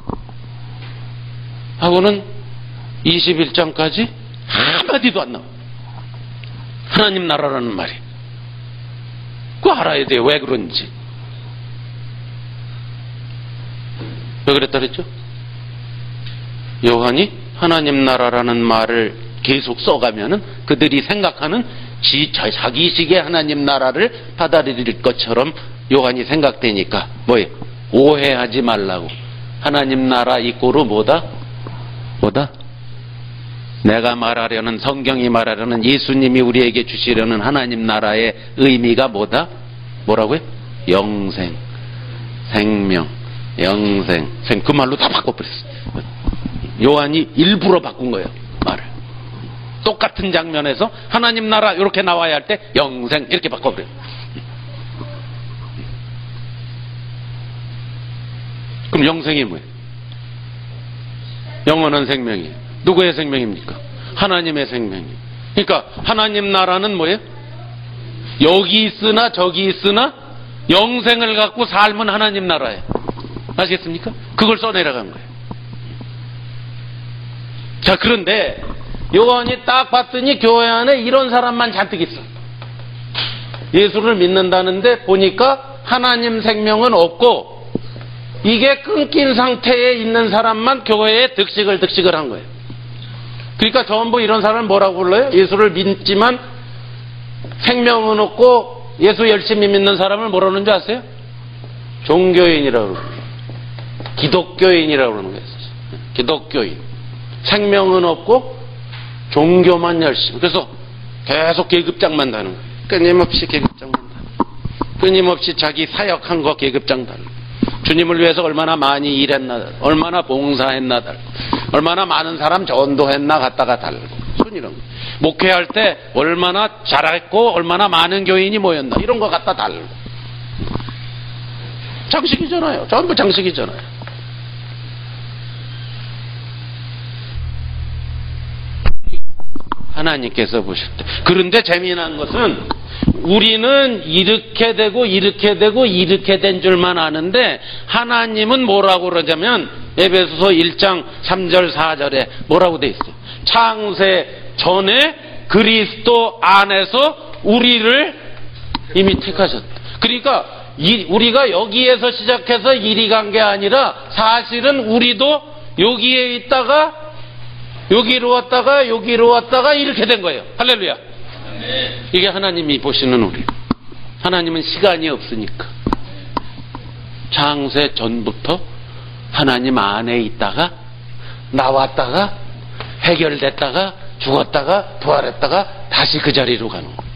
하고는 이십일 장까지 한마디도 안 나와. 하나님 나라라는 말이. 그거 알아야 돼요. 왜 그런지. 왜 그랬다 그랬죠? 요한이 하나님 나라라는 말을 계속 써가면은 그들이 생각하는 지, 자기식의 하나님 나라를 받아들일 것처럼 요한이 생각되니까 뭐예요? 오해하지 말라고. 하나님 나라 이꼬르 뭐다? 뭐다? 내가 말하려는, 성경이 말하려는, 예수님이 우리에게 주시려는 하나님 나라의 의미가 뭐다? 뭐라고요? 영생, 생명, 영생, 생. 그 말로 다 바꿔버렸어. 요한이 일부러 바꾼 거예요, 말을. 똑같은 장면에서 하나님 나라 이렇게 나와야 할 때 영생 이렇게 바꿔버려요. 그럼 영생이 뭐예요? 영원한 생명이에요. 누구의 생명입니까? 하나님의 생명이에요. 그러니까 하나님 나라는 뭐예요? 여기 있으나 저기 있으나 영생을 갖고 삶은 하나님 나라예요. 아시겠습니까? 그걸 써내려간 거예요. 자, 그런데 요한이 딱 봤더니 교회 안에 이런 사람만 잔뜩 있어. 예수를 믿는다는데 보니까 하나님 생명은 없고 이게 끊긴 상태에 있는 사람만 교회에 득식을 득식을 한 거예요. 그러니까 전부 이런 사람을 뭐라고 불러요? 예수를 믿지만 생명은 없고 예수 열심히 믿는 사람을 뭐라는 줄 아세요? 종교인이라고 그러는 거예요. 기독교인이라고 그러는 거예요. 기독교인. 생명은 없고 종교만 열심히. 그래서 계속 계급장만 다는 거예요. 끊임없이 계급장만 다는 거예요. 끊임없이 자기 사역한 거 계급장 달고, 주님을 위해서 얼마나 많이 일했나, 얼마나 봉사했나 달고, 얼마나 많은 사람 전도했나 갖다가 달고, 순 이런 거. 목회할 때 얼마나 잘했고 얼마나 많은 교인이 모였나 이런 거 갖다 달고. 장식이잖아요. 전부 장식이잖아요. 하나님께서 보실 때. 그런데 재미난 것은 우리는 이렇게 되고 이렇게 되고 이렇게 된 줄만 아는데 하나님은 뭐라고 그러자면 에베소서 일 장 삼 절 사 절에 뭐라고 돼 있어요? 창세 전에 그리스도 안에서 우리를 이미 택하셨다. 그러니까 이, 우리가 여기에서 시작해서 이리 간 게 아니라 사실은 우리도 여기에 있다가 여기로 왔다가 여기로 왔다가 이렇게 된 거예요. 할렐루야. 이게 하나님이 보시는 우리. 하나님은 시간이 없으니까 창세 전부터 하나님 안에 있다가 나왔다가 해결됐다가 죽었다가 부활했다가 다시 그 자리로 가는 거예요.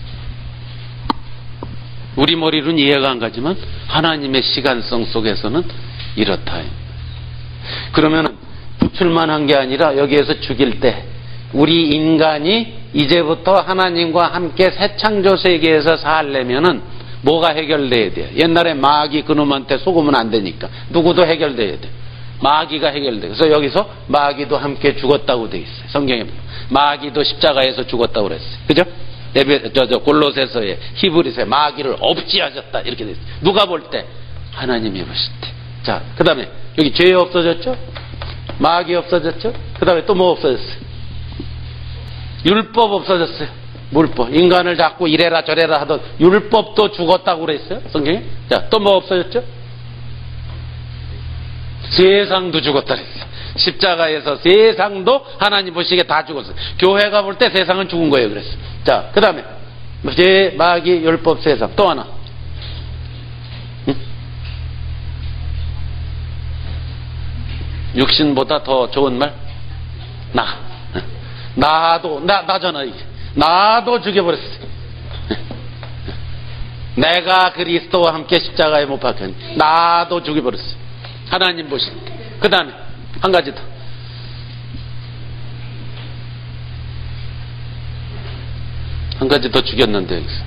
우리 머리로는 이해가 안 가지만 하나님의 시간성 속에서는 이렇다. 그러면 부출만 게 아니라 여기에서 죽일 때 우리 인간이 이제부터 하나님과 함께 새 창조 세계에서 살려면은 뭐가 해결돼야 돼요? 옛날에 마귀 그놈한테 속으면 안 되니까 누구도 해결돼야 돼. 마귀가 해결돼. 그래서 여기서 마귀도 함께 죽었다고 돼 있어요. 성경에 마귀도 십자가에서 죽었다고 그랬어요. 그죠? 저, 저 골로새서에 히브리서에 마귀를 없지하셨다 이렇게 돼 있어요. 누가 볼 때? 하나님이 보실 때. 자, 그 다음에 여기 죄 없어졌죠? 마귀 없어졌죠? 그 다음에 또 뭐 없어졌어요? 율법 없어졌어요. 물법. 인간을 자꾸 이래라 저래라 하던 율법도 죽었다고 그랬어요. 성경에. 자, 또 뭐 없어졌죠? 세상도 죽었다 그랬어요. 십자가에서 세상도 하나님 보시기에 다 죽었어요. 교회가 볼 때 세상은 죽은 거예요. 그랬어요. 자, 그 다음에 죄, 마귀, 율법, 세상. 또 하나. 응? 육신보다 더 좋은 말? 나. 나도, 나, 나잖아, 이게. 나도 죽여버렸어요. 내가 그리스도와 함께 십자가에 못 박혔니. 나도 죽여버렸어요. 하나님 보실 때. 그 다음에, 한 가지 더. 한 가지 더 죽였는데, 여기서.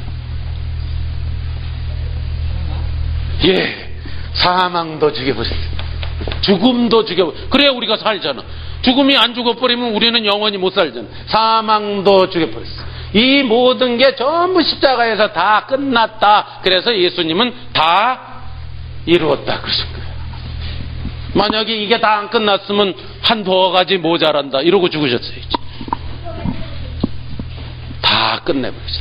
예, 사망도 죽여버렸어요. 죽음도 죽여버렸어요. 그래야 우리가 살잖아. 죽음이 안 죽어버리면 우리는 영원히 못 살잖아. 사망도 죽여버렸어. 이 모든 게 전부 십자가에서 다 끝났다. 그래서 예수님은 다 이루었다 그러신 거예요. 만약에 이게 다 안 끝났으면 한두 가지 모자란다 이러고 죽으셨어요. 다 끝내버렸어요.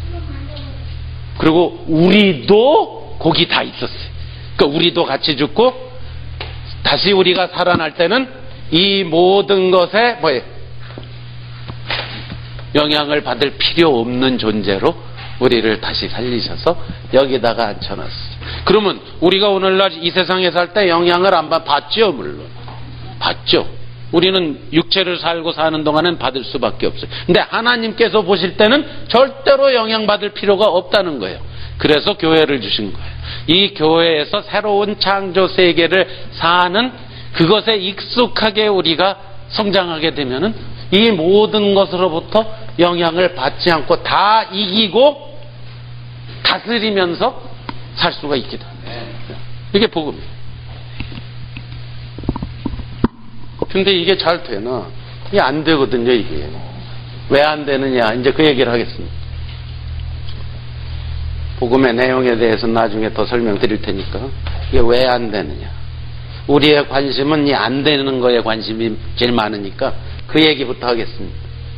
그리고 우리도 거기 다 있었어요. 그러니까 우리도 같이 죽고 다시 우리가 살아날 때는 이 모든 것에 뭐예요? 영향을 받을 필요 없는 존재로 우리를 다시 살리셔서 여기다가 앉혀놨어요. 그러면 우리가 오늘날 이 세상에 살 때 영향을 안 받, 받죠, 물론. 받죠. 우리는 육체를 살고 사는 동안은 받을 수밖에 없어요. 근데 하나님께서 보실 때는 절대로 영향받을 필요가 없다는 거예요. 그래서 교회를 주신 거예요. 이 교회에서 새로운 창조 세계를 사는 그것에 익숙하게 우리가 성장하게 되면은 이 모든 것으로부터 영향을 받지 않고 다 이기고 다스리면서 살 수가 있게 됩니다. 이게 복음이에요. 근데 이게 잘 되나? 이게 안 되거든요, 이게. 왜 안 되느냐? 이제 그 얘기를 하겠습니다. 복음의 내용에 대해서 나중에 더 설명드릴 테니까. 이게 왜 안 되느냐? 우리의 관심은 이 안 되는 거에 관심이 제일 많으니까 그 얘기부터 하겠습니다.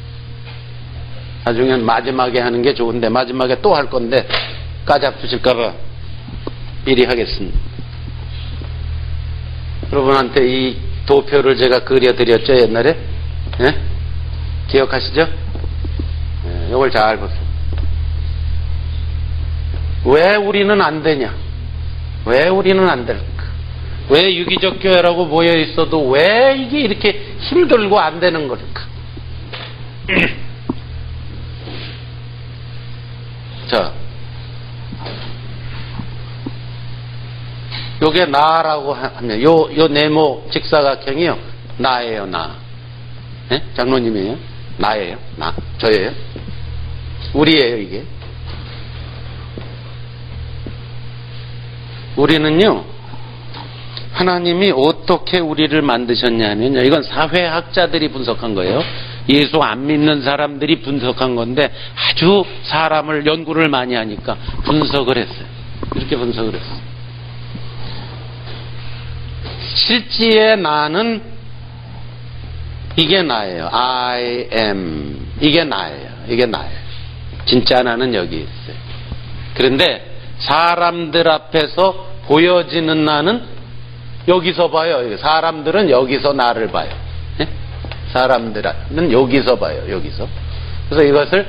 나중엔 마지막에 하는 게 좋은데 마지막에 또 할 건데 까잡수실까봐 미리 하겠습니다. 여러분한테 이 도표를 제가 그려드렸죠, 옛날에? 예? 기억하시죠? 예, 이걸 잘 보세요. 왜 우리는 안 되냐? 왜 우리는 안 될까? 왜 유기적 교회라고 모여 있어도 왜 이게 이렇게 힘들고 안 되는 걸까? 자, 요게 나라고 하면 요, 요 네모 직사각형이요, 나예요, 나. 예? 장로님이에요? 나예요, 나. 저예요? 우리예요, 이게. 우리는요, 하나님이 어떻게 우리를 만드셨냐면요, 이건 사회학자들이 분석한 거예요. 예수 안 믿는 사람들이 분석한 건데 아주 사람을 연구를 많이 하니까 분석을 했어요. 이렇게 분석을 했어요. 실지의 나는 이게 나예요. I am. 이게 나예요. 이게 나예요. 진짜 나는 여기 있어요. 그런데 사람들 앞에서 보여지는 나는 여기서 봐요. 사람들은 여기서 나를 봐요. 네? 사람들은 여기서 봐요. 여기서. 그래서 이것을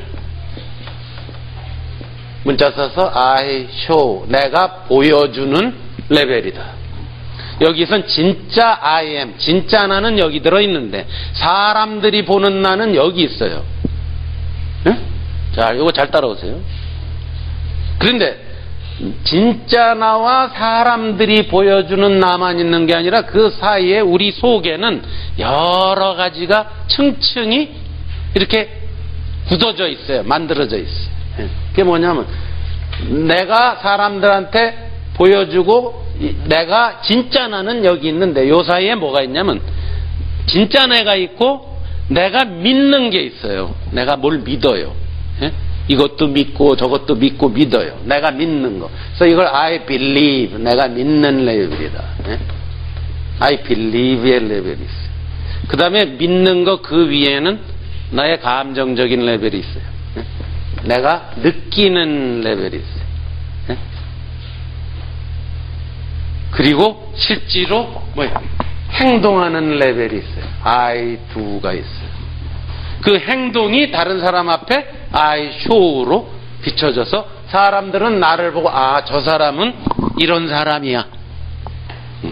문자 써서 I show, 내가 보여주는 레벨이다. 여기선 진짜 I am, 진짜 나는 여기 들어있는데 사람들이 보는 나는 여기 있어요. 네? 자, 이거 잘 따라오세요. 그런데 진짜 나와 사람들이 보여주는 나만 있는 게 아니라 그 사이에 우리 속에는 여러 가지가 층층이 이렇게 굳어져 있어요. 만들어져 있어요. 그게 뭐냐면 내가 사람들한테 보여주고 내가 진짜 나는 여기 있는데 요 사이에 뭐가 있냐면 진짜 내가 있고 내가 믿는 게 있어요. 내가 뭘 믿어요. 예? 이것도 믿고 저것도 믿고 믿어요. 내가 믿는 거. 그래서 이걸 I believe, 내가 믿는 레벨이다. 예? I believe의 레벨이 있어요. 그 다음에 믿는 거 그 위에는 나의 감정적인 레벨이 있어요. 예? 내가 느끼는 레벨이 있어요. 예? 그리고 실제로 뭐야? 행동하는 레벨이 있어요. I do가 있어요. 그 행동이 다른 사람 앞에 I show로 비춰져서 사람들은 나를 보고 아, 저 사람은 이런 사람이야. 음.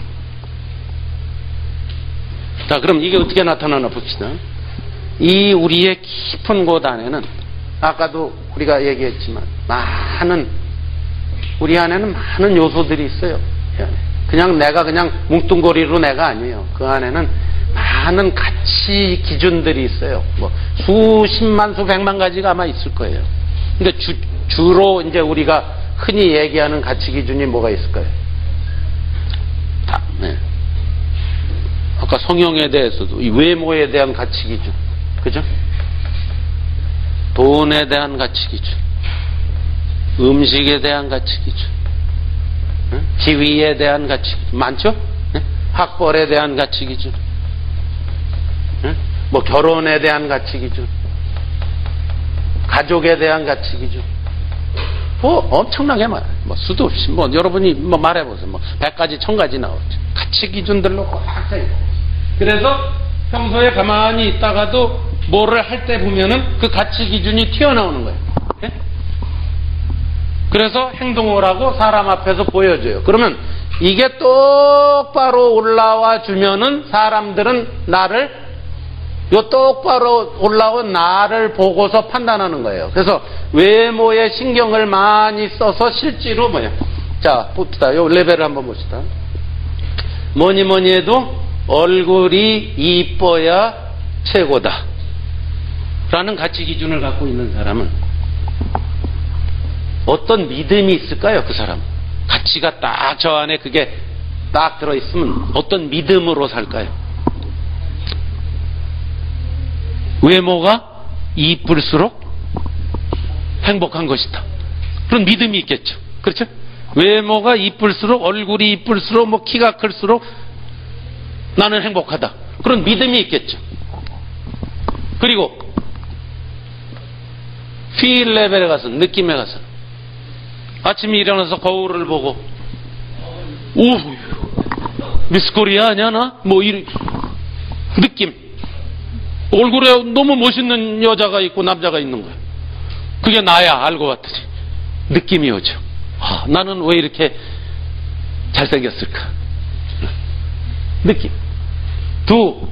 자, 그럼 이게 어떻게 나타나나 봅시다. 이 우리의 깊은 곳 안에는 아까도 우리가 얘기했지만 많은 우리 안에는 많은 요소들이 있어요. 그냥 내가 그냥 뭉뚱거리로 내가 아니에요. 그 안에는 많은 가치 기준들이 있어요. 뭐 수십만 수백만 가지가 아마 있을 거예요. 근데 주, 주로 이제 우리가 흔히 얘기하는 가치 기준이 뭐가 있을까요? 다, 네. 아까 성형에 대해서도 이 외모에 대한 가치 기준, 그죠? 돈에 대한 가치 기준, 음식에 대한 가치 기준, 네? 지위에 대한 가치 기준 많죠? 네? 학벌에 대한 가치 기준. 뭐 결혼에 대한 가치 기준, 가족에 대한 가치 기준, 뭐 엄청나게 많아요. 뭐 수도 없이 뭐 여러분이 뭐 말해보세요. 뭐 백 가지 천 가지 나오죠. 가치 기준들로 꽉 차 있고. 그래서 평소에 가만히 있다가도 뭐를 할 때 보면은 그 가치 기준이 튀어나오는 거예요. 네? 그래서 행동을 하고 사람 앞에서 보여줘요. 그러면 이게 똑바로 올라와 주면은 사람들은 나를 요 똑바로 올라온 나를 보고서 판단하는 거예요. 그래서 외모에 신경을 많이 써서 실제로 뭐야? 자, 봅시다. 요 레벨을 한번 봅시다. 뭐니 뭐니 해도 얼굴이 이뻐야 최고다. 라는 가치 기준을 갖고 있는 사람은 어떤 믿음이 있을까요? 그 사람. 가치가 딱 저 안에 그게 딱 들어있으면 어떤 믿음으로 살까요? 외모가 이쁠수록 행복한 것이다. 그런 믿음이 있겠죠. 그렇죠? 외모가 이쁠수록, 얼굴이 이쁠수록, 뭐 키가 클수록 나는 행복하다. 그런 믿음이 있겠죠. 그리고 feel 레벨에 가서, 느낌에 가서 아침에 일어나서 거울을 보고 오, 미스 코리아 아니야 나? 뭐 이 느낌. 얼굴에 너무 멋있는 여자가 있고 남자가 있는 거야. 그게 나야 알고 봤더니 느낌이 오죠. 아, 나는 왜 이렇게 잘생겼을까? 느낌. 두,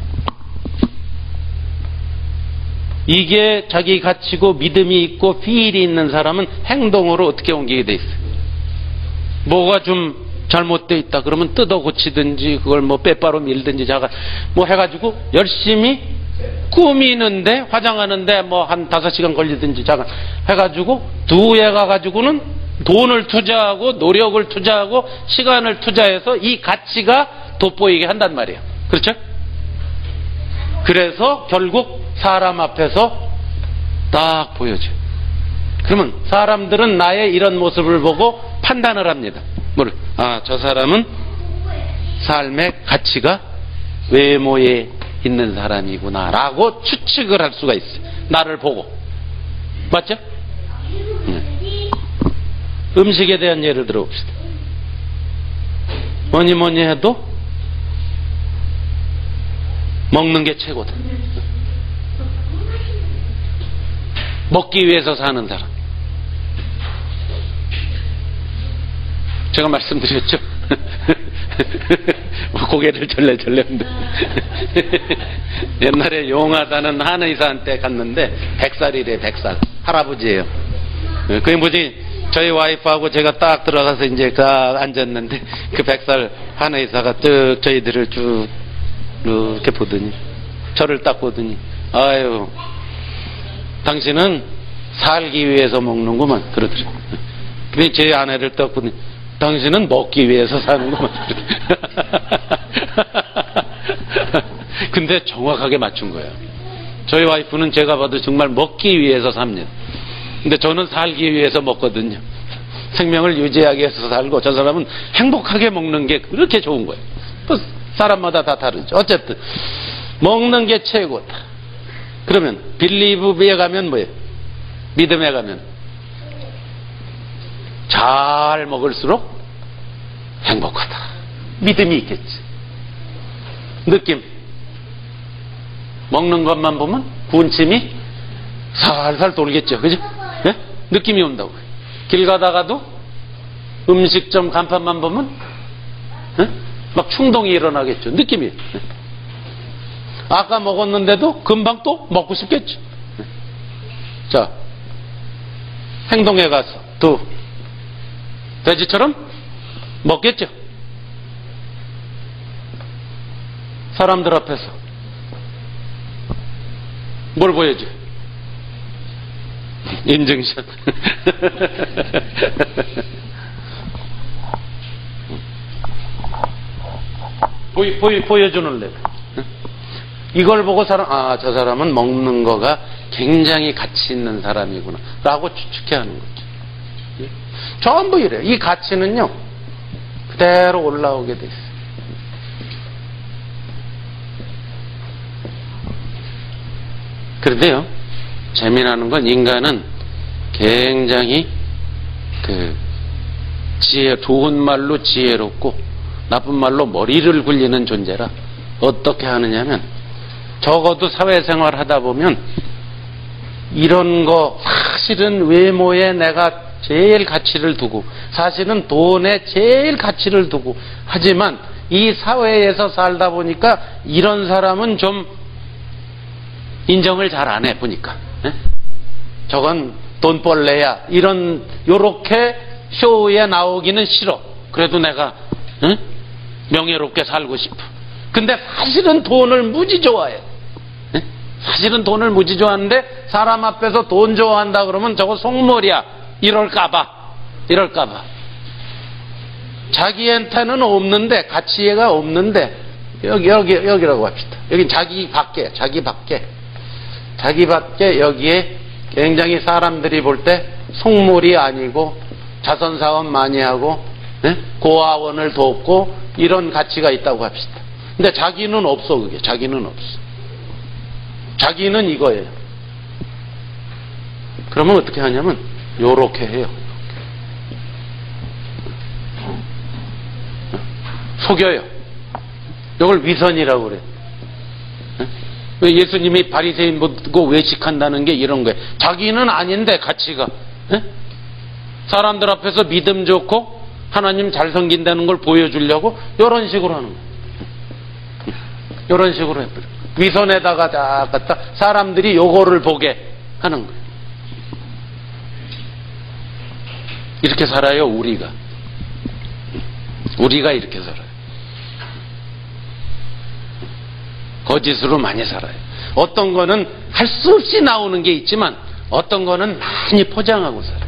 이게 자기 가치고 믿음이 있고 필이 있는 사람은 행동으로 어떻게 옮기게 돼 있어요. 뭐가 좀 잘못되어 있다 그러면 뜯어 고치든지 그걸 뭐 빼바로 밀든지 자가 뭐 해가지고 열심히 꾸미는데, 화장하는데 뭐 한 다섯 시간 걸리든지 자가 해가지고 두에 가가지고는 돈을 투자하고 노력을 투자하고 시간을 투자해서 이 가치가 돋보이게 한단 말이에요. 그렇죠? 그래서 결국 사람 앞에서 딱 보여줘요. 그러면 사람들은 나의 이런 모습을 보고 판단을 합니다. 뭘? 아, 저 사람은 삶의 가치가 외모에 있는 사람이구나 라고 추측을 할 수가 있어요. 나를 보고. 맞죠? 네. 음식에 대한 예를 들어봅시다. 뭐니 뭐니 해도 먹는 게 최고다. 먹기 위해서 사는 사람. 제가 말씀드렸죠? 고개를 절레절레 흔들. 옛날에 용하다는 한의사한테 갔는데 백살이래. 백살. 할아버지예요. 그게 뭐지? 저희 와이프하고 제가 딱 들어가서 이제 딱 앉았는데 그 백살 한의사가 쭉 저희들을 쭉 이렇게 보더니 저를 딱 보더니 아유 당신은 살기 위해서 먹는구만 그러더래요. 근데 제 아내를 딱 보더니 당신은 먹기 위해서 사는구만. 근데 정확하게 맞춘 거예요. 저희 와이프는 제가 봐도 정말 먹기 위해서 삽니다. 근데 저는 살기 위해서 먹거든요. 생명을 유지하기 위해서 살고 저 사람은 행복하게 먹는 게 그렇게 좋은 거예요. 사람마다 다 다르죠. 어쨌든 먹는 게 최고다. 그러면 빌리브에 가면 뭐예요? 믿음에 가면 잘 먹을수록 행복하다. 믿음이 있겠지. 느낌. 먹는 것만 보면 군침이 살살 돌겠죠. 그죠? 네? 느낌이 온다고. 길 가다가도 음식점 간판만 보면 네? 막 충동이 일어나겠죠. 느낌이. 네. 아까 먹었는데도 금방 또 먹고 싶겠죠. 네. 자, 행동에 가서 또 돼지처럼 먹겠죠. 사람들 앞에서 뭘 보여줘? 인증샷. 보이, 보이, 보여주는 레벨. 이걸 보고 사람, 아, 저 사람은 먹는 거가 굉장히 가치 있는 사람이구나 라고 추측해 하는 거죠. 전부 이래요. 이 가치는요 그대로 올라오게 돼 있어요. 그런데요 재미나는 건 인간은 굉장히 그 지혜, 좋은 말로 지혜롭고 나쁜 말로 머리를 굴리는 존재라 어떻게 하느냐면 적어도 사회생활 하다 보면 이런 거 사실은 외모에 내가 제일 가치를 두고 사실은 돈에 제일 가치를 두고 하지만 이 사회에서 살다 보니까 이런 사람은 좀 인정을 잘 안 해 보니까 네? 저건 돈벌레야 이런 요렇게 쇼에 나오기는 싫어. 그래도 내가 네? 명예롭게 살고 싶어. 근데 사실은 돈을 무지 좋아해. 네? 사실은 돈을 무지 좋아하는데 사람 앞에서 돈 좋아한다 그러면 저거 속물이야 이럴까봐 이럴까봐 자기한테는 없는데 가치가 없는데 여기 여기 여기라고 합시다. 여긴 자기 밖에 자기 밖에 자기밖에 여기에 굉장히 사람들이 볼 때 속물이 아니고 자선사업 많이 하고 네? 고아원을 돕고 이런 가치가 있다고 합시다. 근데 자기는 없어. 그게 자기는 없어. 자기는 이거예요. 그러면 어떻게 하냐면 요렇게 해요. 속여요. 이걸 위선이라고 그래요. 왜 예수님이 바리새인 보고 외식한다는 게 이런 거예요. 자기는 아닌데 가치가 네? 사람들 앞에서 믿음 좋고 하나님 잘 섬긴다는 걸 보여주려고 이런 식으로 하는 거예요. 이런 식으로 해버려. 위선에다가 다 갖다 사람들이 요거를 보게 하는 거예요. 이렇게 살아요, 우리가. 우리가 이렇게 살아요. 거짓으로 많이 살아요. 어떤 거는 할 수 없이 나오는 게 있지만 어떤 거는 많이 포장하고 살아요.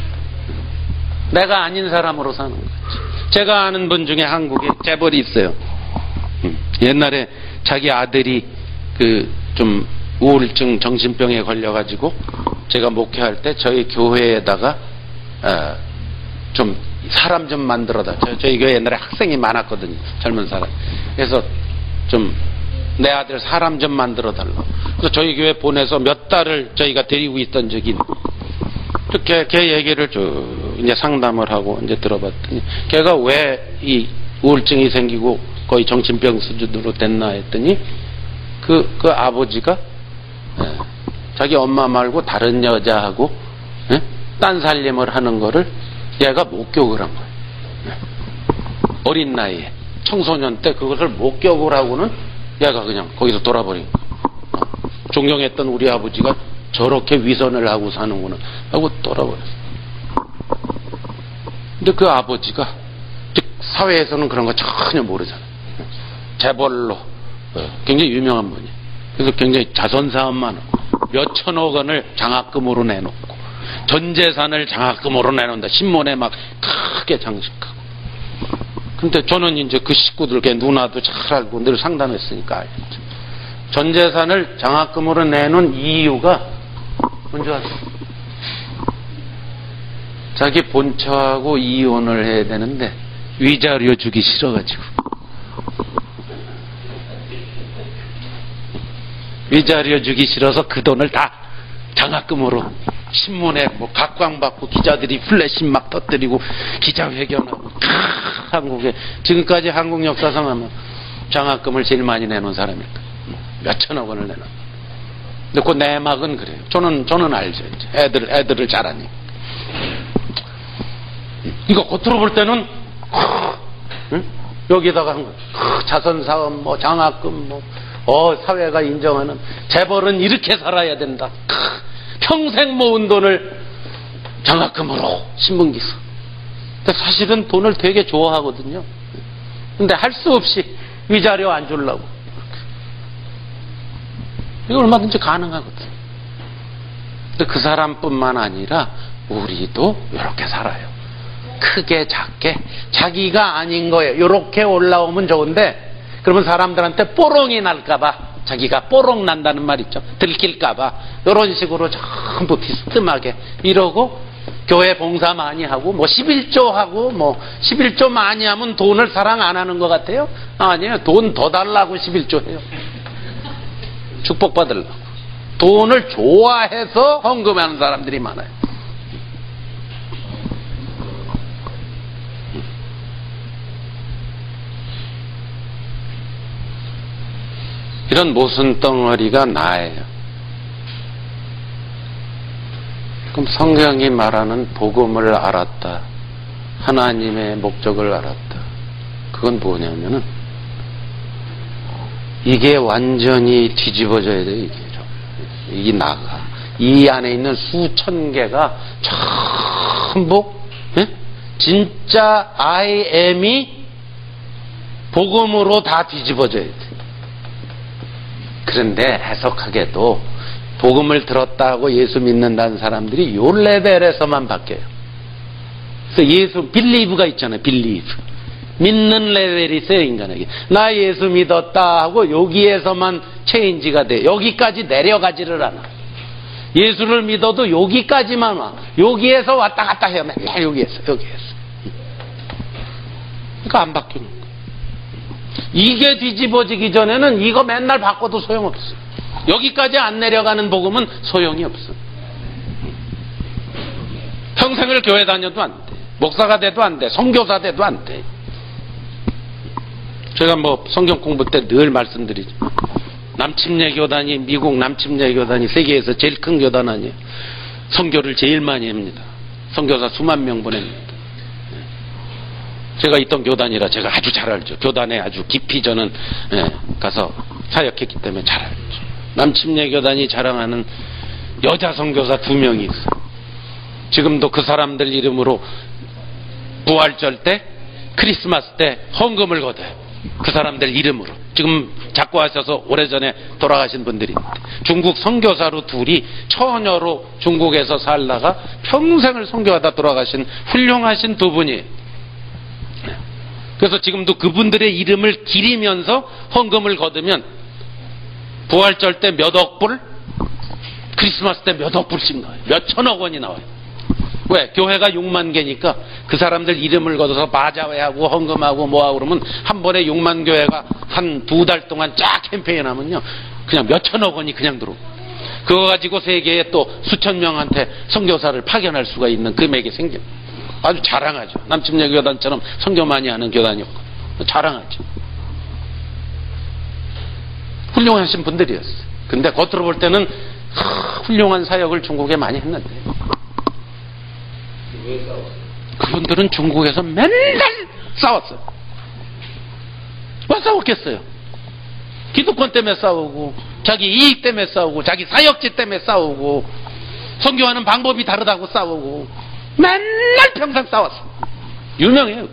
내가 아닌 사람으로 사는 거지. 제가 아는 분 중에 한국에 재벌이 있어요. 옛날에 자기 아들이 그 좀 우울증 정신병에 걸려가지고 제가 목회할 때 저희 교회에다가 어 좀 사람 좀 만들어다. 저희 교회 옛날에 학생이 많았거든요. 젊은 사람. 그래서 좀 내 아들 사람 좀 만들어 달라고. 그래서 저희 교회 보내서 몇 달을 저희가 데리고 있던 적이 걔, 걔 얘기를 쭉 이제 상담을 하고 이제 들어봤더니 걔가 왜 이 우울증이 생기고 거의 정신병 수준으로 됐나 했더니 그, 그 아버지가 예, 자기 엄마 말고 다른 여자하고 예? 딴 살림을 하는 거를 얘가 목격을 한 거예요. 예. 어린 나이에 청소년 때 그것을 목격을 하고는 얘가 그냥 거기서 돌아버린 거예요. 어, 존경했던 우리 아버지가 저렇게 위선을 하고 사는구나 하고 돌아버렸어요. 근데 그 아버지가 사회에서는 그런 거 전혀 모르잖아요. 재벌로 굉장히 유명한 분이에요. 그래서 굉장히 자선사업만 하고 몇천억 원을 장학금으로 내놓고 전 재산을 장학금으로 내놓는다. 신문에 막 크게 장식하고. 근데 저는 이제 그 식구들, 걔 누나도 잘 알고 늘 상담했으니까 알죠. 전 재산을 장학금으로 내놓은 이유가 뭔지 아세요? 자기 본처하고 이혼을 해야 되는데 위자료 주기 싫어가지고. 위자료 주기 싫어서 그 돈을 다 장학금으로 신문에 뭐 각광받고 기자들이 플래시 막 터뜨리고 기자회견하고 한국에 지금까지 한국 역사상 하면 장학금을 제일 많이 내놓은 사람일까. 몇천억 원을 내놓은. 근데 그 내막은 그래요. 저는 저는 알죠. 이제. 애들 애들을 잘 아니. 이거 겉으로 볼 때는 응? 여기다가 한 거. 자선사업 뭐 장학금 뭐 어 사회가 인정하는 재벌은 이렇게 살아야 된다. 평생 모은 돈을 장학금으로 신문기사. 근데 사실은 돈을 되게 좋아하거든요. 근데 할 수 없이 위자료 안 주려고. 이거 얼마든지 가능하거든. 근데 그 사람뿐만 아니라 우리도 이렇게 살아요. 크게 작게 자기가 아닌 거예요. 이렇게 올라오면 좋은데 그러면 사람들한테 뽀롱이 날까봐 자기가 뽀롱 난다는 말 있죠. 들킬까봐 이런 식으로 전부 비스듬하게 이러고 교회 봉사 많이 하고 뭐 십일조 하고 뭐 십일조 많이 하면 돈을 사랑 안 하는 것 같아요? 아니에요. 돈 더 달라고 십일조 해요. 축복받으려고. 돈을 좋아해서 헌금하는 사람들이 많아요. 이런 모순덩어리가 나예요. 그럼 성경이 말하는 복음을 알았다. 하나님의 목적을 알았다. 그건 뭐냐면은 이게 완전히 뒤집어져야 돼요. 이게 좀. 이게 나가. 이 안에 있는 수천 개가 전부 예? 진짜 I am이 복음으로 다 뒤집어져야 돼. 그런데 해석하게도 복음을 들었다고 예수 믿는다는 사람들이 요 레벨에서만 바뀌어요. 그래서 예수 빌리브가 있잖아요. 빌리브. 믿는 레벨이 있어요, 인간에게. 나 예수 믿었다 하고 여기에서만 체인지가 돼. 여기까지 내려가지를 않아. 예수를 믿어도 여기까지만 와. 여기에서 왔다 갔다 해요. 맨날 여기에서, 여기에서. 그러니까 안 바뀌는 거야. 이게 뒤집어지기 전에는 이거 맨날 바꿔도 소용없어. 여기까지 안 내려가는 복음은 소용이 없어. 평생을 교회 다녀도 안 돼. 목사가 돼도 안 돼. 선교사 돼도 안 돼. 제가 뭐 성경 공부 때 늘 말씀드리죠. 남침례 교단이, 미국 남침례 교단이 세계에서 제일 큰 교단 아니에요. 선교를 제일 많이 합니다. 선교사 수만 명 보냅니다. 제가 있던 교단이라 제가 아주 잘 알죠. 교단에 아주 깊이 저는 가서 사역했기 때문에 잘 알죠. 남침례 교단이 자랑하는 여자 선교사 두 명이 있어. 지금도 그 사람들 이름으로 부활절 때, 크리스마스 때 헌금을 걷어요. 그 사람들 이름으로. 지금 자꾸 하셔서 오래전에 돌아가신 분들이 있는데, 중국 선교사로 둘이 처녀로 중국에서 살다가 평생을 선교하다 돌아가신 훌륭하신 두 분이. 그래서 지금도 그분들의 이름을 기리면서 헌금을 거두면 부활절 때 몇 억 불, 크리스마스 때 몇 억 불씩 나와요. 몇 천억 원이 나와요. 왜? 교회가 육만 개니까 그 사람들 이름을 걷어서 바자회하고 헌금하고 뭐하고 그러면 한 번에 육만 교회가 한 두 달 동안 쫙 캠페인 하면요, 그냥 몇 천억 원이 그냥 들어오고, 그거 가지고 세계에 또 수천 명한테 선교사를 파견할 수가 있는 금액이 생겨. 아주 자랑하죠. 남침례 교단처럼 선교 많이 하는 교단이었고 자랑하죠. 훌륭하신 분들이었어요. 근데 겉으로 볼 때는 하, 훌륭한 사역을 중국에 많이 했는데, 왜 싸웠어요? 그분들은 중국에서 맨날 싸웠어요. 왜 싸웠겠어요? 기득권 때문에 싸우고, 자기 이익 때문에 싸우고, 자기 사역지 때문에 싸우고, 선교하는 방법이 다르다고 싸우고, 맨날 평생 싸웠어. 유명해요.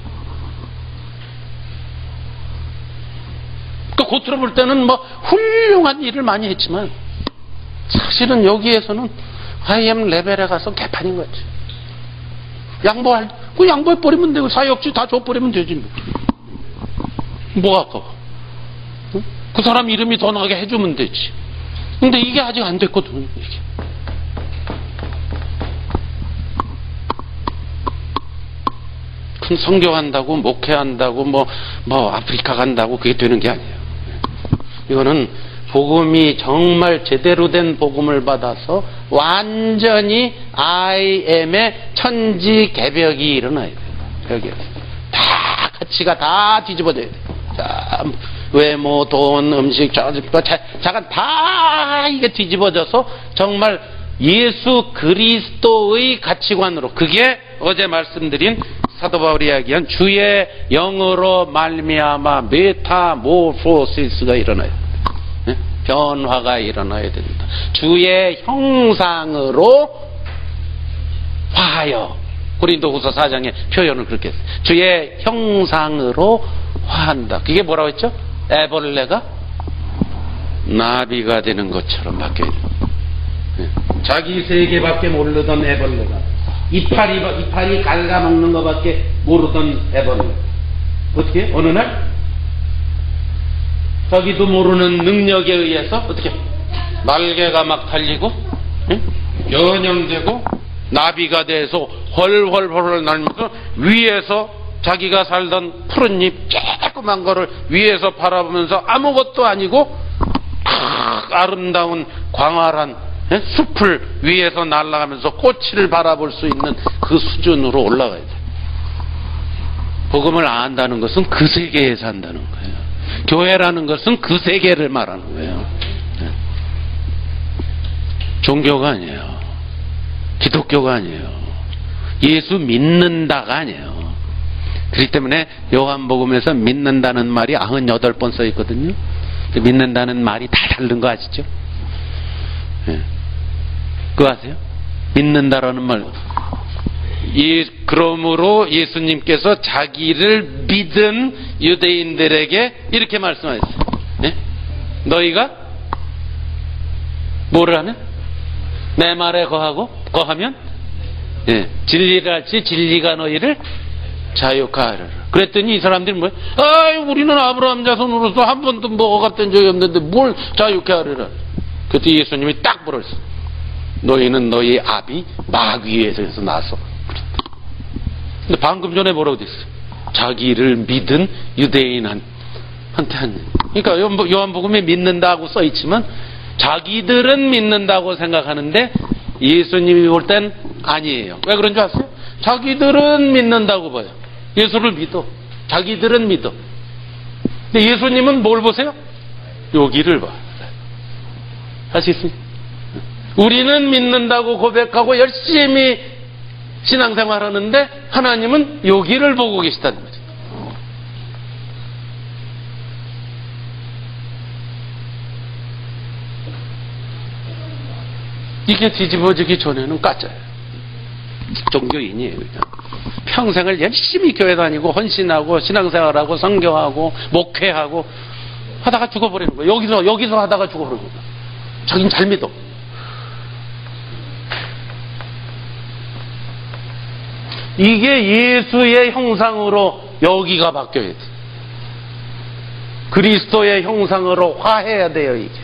그 겉으로 볼 때는 뭐 훌륭한 일을 많이 했지만 사실은 여기에서는 아이엠 레벨에 가서 개판인 거지. 양보할, 그 양보해버리면 되고, 사역지 다 줘버리면 되지. 뭐, 뭐 아까워. 응? 그 사람 이름이 더 나게 해주면 되지. 근데 이게 아직 안 됐거든, 이게. 큰 선교한다고, 목회한다고, 뭐, 뭐, 아프리카 간다고 그게 되는 게 아니에요. 이거는 복음이 정말 제대로 된 복음을 받아서 완전히 아이엠의 천지 개벽이 일어나야 돼요. 여기에서. 다 가치가 다 뒤집어져야 돼요. 자, 외모, 돈, 음식, 저, 자, 자간 다 이게 뒤집어져서 정말 예수 그리스도의 가치관으로, 그게 어제 말씀드린 사도 바울이 이야기한 주의 영으로 말미암아 메타모포시스가 일어나야 된다. 네? 변화가 일어나야 된다. 주의 형상으로 화하여, 고린도후서 사 장의 표현을 그렇게 했어요. 주의 형상으로 화한다. 그게 뭐라고 했죠? 애벌레가 나비가 되는 것처럼 바뀌어야 된다. 네. 자기 세계밖에 모르던 애벌레가 이파리, 이파리 갉아먹는 것밖에 모르던 애벌레. 어떻게? 어느 날 자기도 모르는 능력에 의해서 어떻게? 날개가 막 달리고, 응? 연영되고, 나비가 돼서 헐헐헐 날면서 위에서 자기가 살던 푸른 잎 조그만 거를 위에서 바라보면서 아무것도 아니고 아름다운 광활한 숲을 위에서 날아가면서 꽃을 바라볼 수 있는 그 수준으로 올라가야 돼. 복음을 안다는 것은 그 세계에서 한다는 거예요. 교회라는 것은 그 세계를 말하는 거예요. 종교가 아니에요. 기독교가 아니에요. 예수 믿는다가 아니에요. 그렇기 때문에 요한복음에서 믿는다는 말이 구십팔 번 써 있거든요. 믿는다는 말이 다 다른 거 아시죠? 예. 그거 아세요? 믿는다라는 말. 예, 그러므로 예수님께서 자기를 믿은 유대인들에게 이렇게 말씀하셨어요. 예? 너희가 뭐를 하면? 내 말에 거하고 거하면 예, 진리를 알지 진리가 너희를 자유케하리라. 그랬더니 이 사람들이 뭐야? 아이, 우리는 아브라함 자손으로서 한 번도 뭐 어갔던 적이 없는데 뭘 자유케하리라. 그때 예수님이 딱 물었어. 너희는 너희 아비 마귀에서 나서. 근데 방금 전에 뭐라고 됐어? 자기를 믿은 유대인한테 한. 그러니까 요한복음에 믿는다고 써있지만 자기들은 믿는다고 생각하는데 예수님이 볼 땐 아니에요. 왜 그런 줄 아세요? 자기들은 믿는다고 봐요. 예수를 믿어. 자기들은 믿어. 근데 예수님은 뭘 보세요? 여기를 봐. 할 수 있습니까? 우리는 믿는다고 고백하고 열심히 신앙생활 하는데 하나님은 여기를 보고 계시다는 거죠. 이게 뒤집어지기 전에는 가짜예요. 종교인이에요. 그냥. 평생을 열심히 교회 다니고 헌신하고 신앙생활하고 성경하고 목회하고 하다가 죽어버리는 거예요. 여기서 여기서 하다가 죽어버리는 거예요. 자기는 잘 믿어. 이게 예수의 형상으로 여기가 바뀌어야 돼. 그리스도의 형상으로 화해야 돼요. 이게.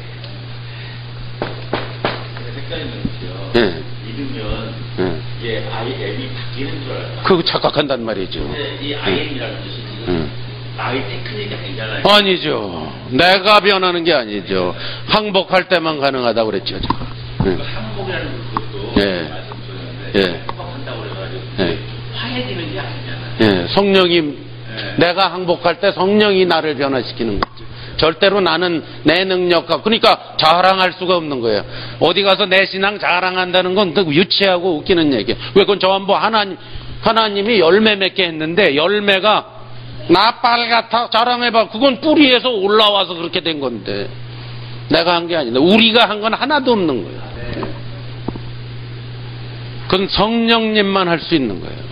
네. 믿으면 네. 이제 아이 앱이 바뀌는 줄 알아요. 그거 착각한단 말이죠. 근데 이 아이엠이라는 뜻이 지금 나의 테크닉이 아니잖아요. 아니죠. 내가 변하는 게 아니죠. 항복할 때만 가능하다고 그랬죠. 제가. 그 항복이라는 것도 예. 말씀드렸는데 예. 항복한다고 그래가지고 예. 화해되는 게 아니잖아요. 예. 성령이 예. 내가 항복할 때 성령이 나를 변화시키는 거죠. 절대로 나는 내 능력과 그러니까 자랑할 수가 없는 거예요. 어디 가서 내 신앙 자랑한다는 건 유치하고 웃기는 얘기예요. 왜 그건 전부 하나님 하나님이 열매 맺게 했는데 열매가 나 빨갛다 자랑해봐. 그건 뿌리에서 올라와서 그렇게 된 건데 내가 한 게 아닌데 우리가 한 건 하나도 없는 거예요. 그건 성령님만 할 수 있는 거예요.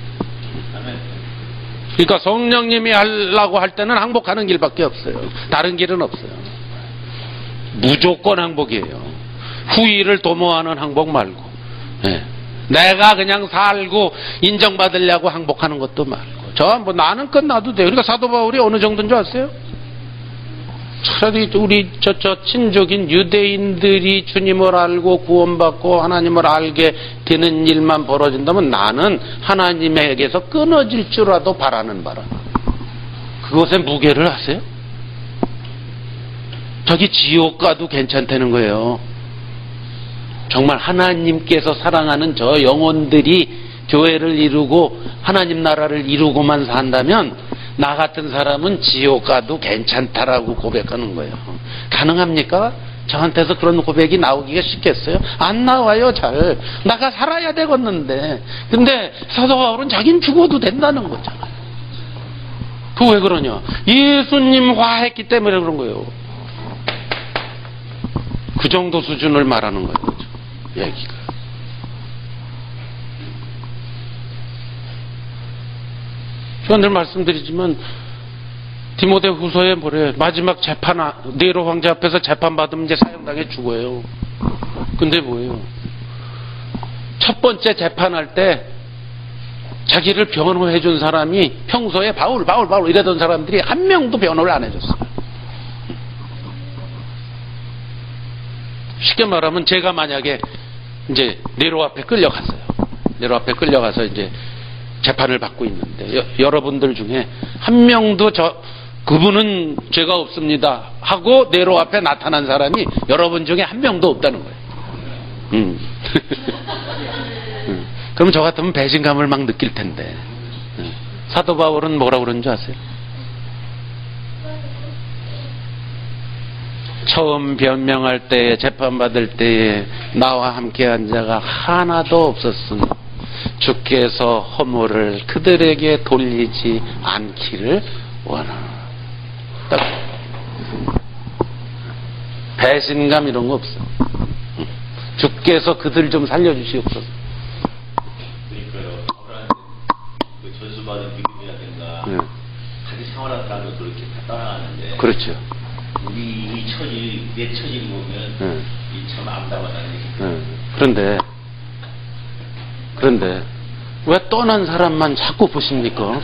그러니까 성령님이 하려고 할 때는 항복하는 길밖에 없어요. 다른 길은 없어요. 무조건 항복이에요. 후일을 도모하는 항복 말고. 네. 내가 그냥 살고 인정받으려고 항복하는 것도 말고. 저 뭐 나는 끝나도 돼요. 그러니까 사도 바울이 어느 정도인 줄 아세요? 차라리 우리 저, 저 친족인 유대인들이 주님을 알고 구원받고 하나님을 알게 되는 일만 벌어진다면 나는 하나님에게서 끊어질 줄라도 바라는 바람. 그것에 무게를 하세요? 저기 지옥 가도 괜찮다는 거예요. 정말 하나님께서 사랑하는 저 영혼들이 교회를 이루고 하나님 나라를 이루고만 산다면 나 같은 사람은 지옥 가도 괜찮다라고 고백하는 거예요. 가능합니까? 저한테서 그런 고백이 나오기가 쉽겠어요? 안 나와요. 잘. 나가 살아야 되겠는데. 근데 사도 바울은 자기는 죽어도 된다는 거잖아요. 그 왜 그러냐? 예수님 화했기 때문에 그런 거예요. 그 정도 수준을 말하는 거예요. 그렇죠? 얘기가. 제가 늘 말씀드리지만 디모데 후서에 뭐래 마지막 재판 네로 황제 앞에서 재판받으면 이제 사형당해 죽어요. 근데 뭐예요? 첫 번째 재판할 때 자기를 변호해 준 사람이 평소에 바울 바울 바울 이러던 사람들이 한 명도 변호를 안 해줬어요. 쉽게 말하면 제가 만약에 이제 네로 앞에 끌려갔어요. 네로 앞에 끌려가서 이제 재판을 받고 있는데 여, 여러분들 중에 한 명도 저 그분은 죄가 없습니다 하고 네로 앞에 나타난 사람이 여러분 중에 한 명도 없다는 거예요. 음. 음. 그럼 저 같으면 배신감을 막 느낄 텐데 음. 사도 바울은 뭐라고 그러는 줄 아세요? 처음 변명할 때에 재판받을 때에 나와 함께한 자가 하나도 없었으니 주께서 허물을 그들에게 돌리지 않기를 원하노라. 배신감 이런 거 없어. 주께서 그들 좀 살려주시옵소서. 그러니까요. 바울한테 그 전수받은 믿음이라든가 네. 같이 생활하는 사람들도 이렇게 다 따라가는데 그렇죠. 우리 이 처지, 내 처지를 보면 네. 이 참 암담하다는 얘기. 네. 그런데 그런데 왜 떠난 사람만 자꾸 보십니까?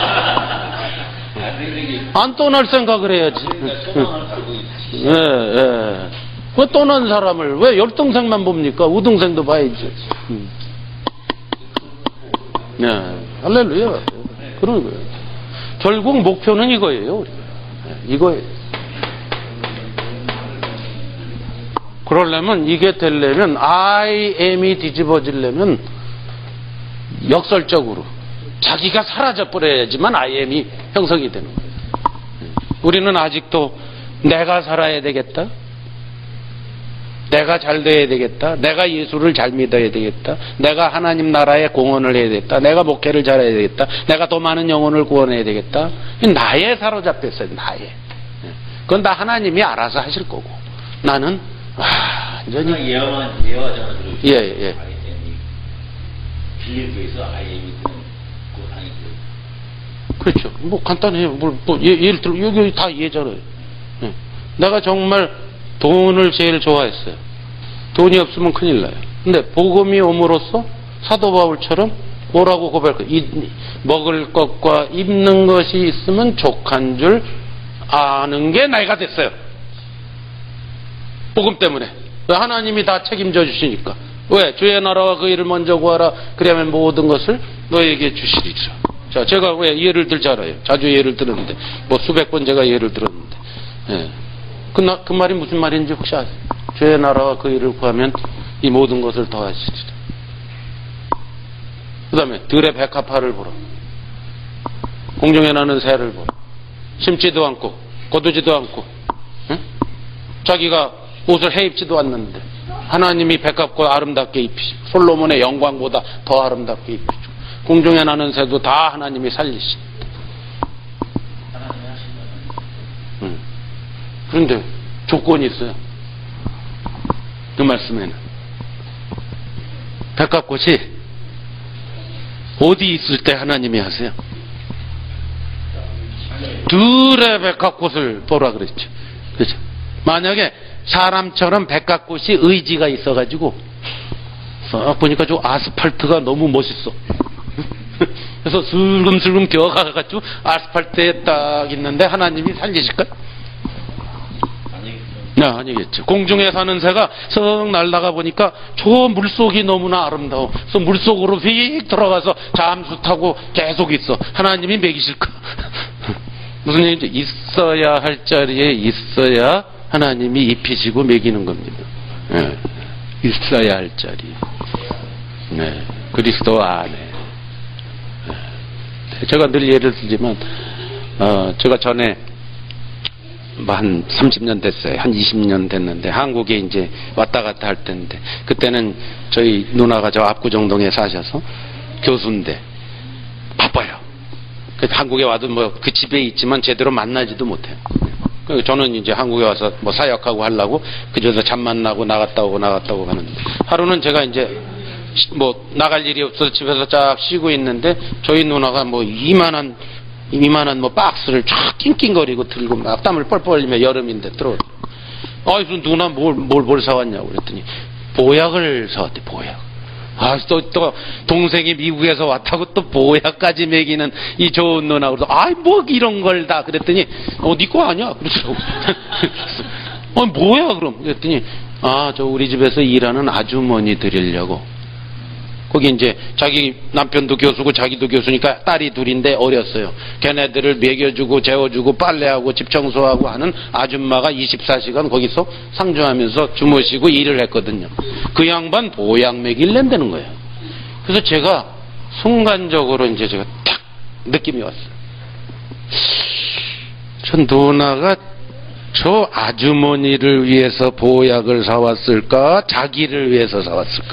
안 떠날 생각을 해야지. 예, 예. 왜 떠난 사람을, 왜 열동생만 봅니까? 우동생도 봐야지. 예, 할렐루야. 그런 거예요. 결국 목표는 이거예요, 우리가. 예, 이거예요. 그러려면, 이게 되려면, I am이 뒤집어지려면, 역설적으로, 자기가 사라져버려야지만 I am이 형성이 되는 거예요. 우리는 아직도 내가 살아야 되겠다. 내가 잘 돼야 되겠다. 내가 예수를 잘 믿어야 되겠다. 내가 하나님 나라에 공헌을 해야 되겠다. 내가 목회를 잘해야 되겠다. 내가 더 많은 영혼을 구원해야 되겠다. 나에 사로잡혔어요. 나에. 그건 다 하나님이 알아서 하실 거고. 나는 완전히 예화만 예화잖아. 예, 예. 빌립보에서 아이엠이 그렇죠. 뭐 간단해요. 뭐, 뭐 예, 예를 들어 여기 다 예잖아요. 예. 내가 정말 돈을 제일 좋아했어요. 돈이 없으면 큰일 나요. 근데 복음이 옴으로써 사도 바울처럼 뭐라고 고백할까요? 먹을 것과 입는 것이 있으면 족한 줄 아는 게 나이가 됐어요. 복음 때문에. 하나님이 다 책임져 주시니까. 왜? 주의 나라와 그 일을 먼저 구하라. 그러면 모든 것을 너에게 주시리라. 자, 제가 왜 예를 들잖아요. 자주 예를 들었는데, 뭐 수백 번 제가 예를 들었는데, 예. 그, 나, 그 말이 무슨 말인지 혹시 아세요? 주의 나라와 그 일을 구하면 이 모든 것을 더하시리라. 그 다음에, 들의 백합화를 보라. 공중에 나는 새를 보라. 심지도 않고, 거두지도 않고, 예? 자기가 옷을 해입지도 않는데, 하나님이 백합과 아름답게 입히시고, 솔로몬의 영광보다 더 아름답게 입히시고, 공중에 나는 새도 다 하나님이 살리신다. 응. 그런데 조건이 있어요. 그 말씀에는 백합꽃이 어디 있을 때 하나님이 하세요? 들의 백합꽃을 보라 그랬죠. 그렇죠? 만약에 사람처럼 백합꽃이 의지가 있어가지고 싹 보니까 저 아스팔트가 너무 멋있어. 그래서 슬금슬금 기어가가지고 아스팔트에 딱 있는데 하나님이 살리실까? 네, 아니겠죠. 공중에 사는 새가 썩 날다가 보니까 저 물속이 너무나 아름다워. 그래서 물속으로 휙 들어가서 잠수 타고 계속 있어. 하나님이 먹이실까? 무슨 얘기죠? 있어야 할 자리에 있어야 하나님이 입히시고 먹이는 겁니다. 네, 있어야 할 자리. 네, 그리스도 안에. 제가 늘 예를 들지만, 어, 제가 전에, 뭐 한 삼십 년 됐어요. 한 이십 년 됐는데, 한국에 이제 왔다 갔다 할 때인데, 그때는 저희 누나가 저 압구정동에 사셔서 교수인데, 바빠요. 한국에 와도 뭐 그 집에 있지만 제대로 만나지도 못해요. 저는 이제 한국에 와서 뭐 사역하고 하려고 그저서 잠만 나고 나갔다 오고 나갔다 오고 가는데, 하루는 제가 이제 뭐 나갈 일이 없어서 집에서 쫙 쉬고 있는데 저희 누나가 뭐 이만한 이만한 뭐 박스를 쫙 낑낑거리고 들고 막 땀을 뻘뻘 흘리며 여름인데 들어오더라고요. 아, 그래서 누나 뭘, 뭘, 뭘 사왔냐고 그랬더니 보약을 사왔대. 보약. 아, 또, 또 동생이 미국에서 왔다고 또 보약까지 먹이는 이 좋은 누나. 그래서 아이 뭐 이런 걸 다 그랬더니 어, 니 거 아니야 그러더라고. 어, 뭐야 그럼 그랬더니 아, 저 우리 집에서 일하는 아주머니 드리려고. 거기 이제 자기 남편도 교수고 자기도 교수니까 딸이 둘인데 어렸어요. 걔네들을 먹여주고 재워주고 빨래하고 집 청소하고 하는 아줌마가 이십사 시간 거기서 상주하면서 주무시고 일을 했거든요. 그 양반 보약 먹일랜다는 거예요. 그래서 제가 순간적으로 이제 제가 탁 느낌이 왔어요. 저 누나가 저 아주머니를 위해서 보약을 사왔을까? 자기를 위해서 사왔을까?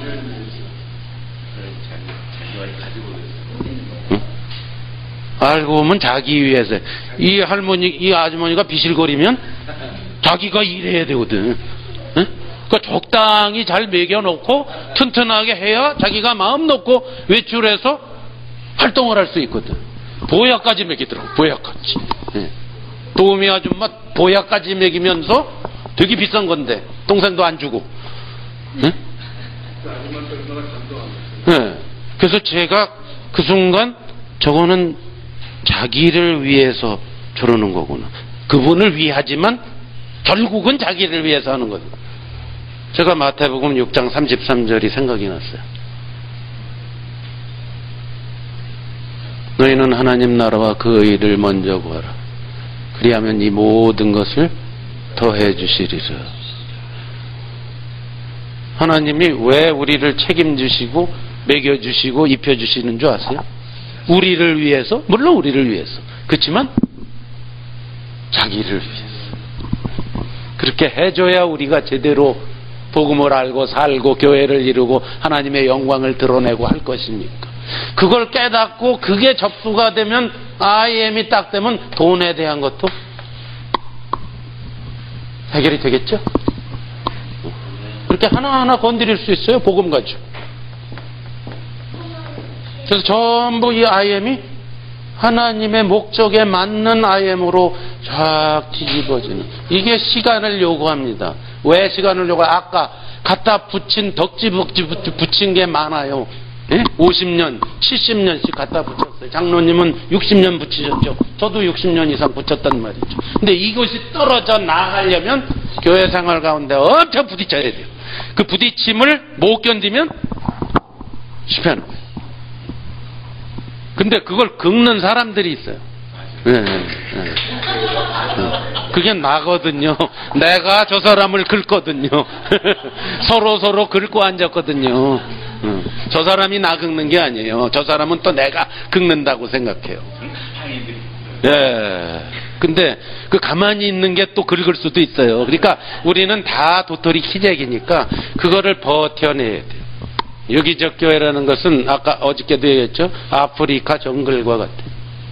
알고 보면 자기 위해서. 이 할머니, 이 아주머니가 비실거리면 자기가 일해야 되거든. 응? 그러니까 적당히 잘 먹여놓고 튼튼하게 해야 자기가 마음 놓고 외출해서 활동을 할 수 있거든. 보약까지 먹이더라고. 보약까지. 응. 도우미 아줌마 보약까지 먹이면서 되게 비싼 건데 동생도 안 주고. 응? 네. 그래서 제가 그 순간 저거는 자기를 위해서 저러는 거구나. 그분을 위하지만 결국은 자기를 위해서 하는 거죠. 제가 마태복음 육 장 삼십삼 절이 생각이 났어요. 너희는 하나님 나라와 그 의를 먼저 구하라. 그리하면 이 모든 것을 더해 주시리라. 하나님이 왜 우리를 책임지시고 먹여주시고 입혀주시는 줄 아세요? 우리를 위해서, 물론 우리를 위해서, 그렇지만 자기를 위해서. 그렇게 해줘야 우리가 제대로 복음을 알고 살고 교회를 이루고 하나님의 영광을 드러내고 할 것이니까. 그걸 깨닫고 그게 접수가 되면, 아이엠이 딱 되면 돈에 대한 것도 해결이 되겠죠? 그렇게 하나하나 건드릴 수 있어요, 복음 가지고. 그래서 전부 이 아이엠이 하나님의 목적에 맞는 아이엠으로 쫙 뒤집어지는, 이게 시간을 요구합니다. 왜 시간을 요구해요? 아까 갖다 붙인, 덕지 덕지 붙인 게 많아요. 예? 오십 년, 칠십 년씩 갖다 붙였어요. 장로님은 육십 년 붙이셨죠. 저도 육십 년 이상 붙였단 말이죠. 근데 이것이 떨어져 나가려면 교회 생활 가운데 엄청 부딪혀야 돼요. 그 부딪힘을 못 견디면 실패하는 거예요. 근데 그걸 긁는 사람들이 있어요. 네, 네, 네. 그게 나거든요. 내가 저 사람을 긁거든요. 서로 서로 긁고 앉았거든요. 저 사람이 나 긁는 게 아니에요. 저 사람은 또 내가 긁는다고 생각해요. 예. 근데 그 가만히 있는 게 또 긁을 수도 있어요. 그러니까 우리는 다 도토리 키재기니까 그거를 버텨내야 돼요. 여기적 교회라는 것은 아까 어저께도 얘기했죠. 아프리카 정글과 같아요.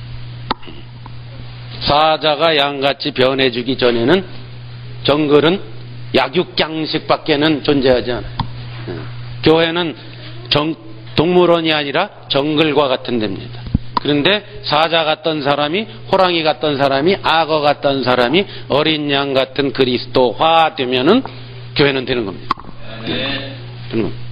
사자가 양같이 변해주기 전에는 정글은 약육강식밖에는 존재하지 않아요. 교회는 정, 동물원이 아니라 정글과 같은 데입니다. 그런데 사자 같던 사람이, 호랑이 같던 사람이, 악어 같던 사람이 어린 양 같은 그리스도화 되면은 교회는 되는 겁니다. 네. 되는 겁니다.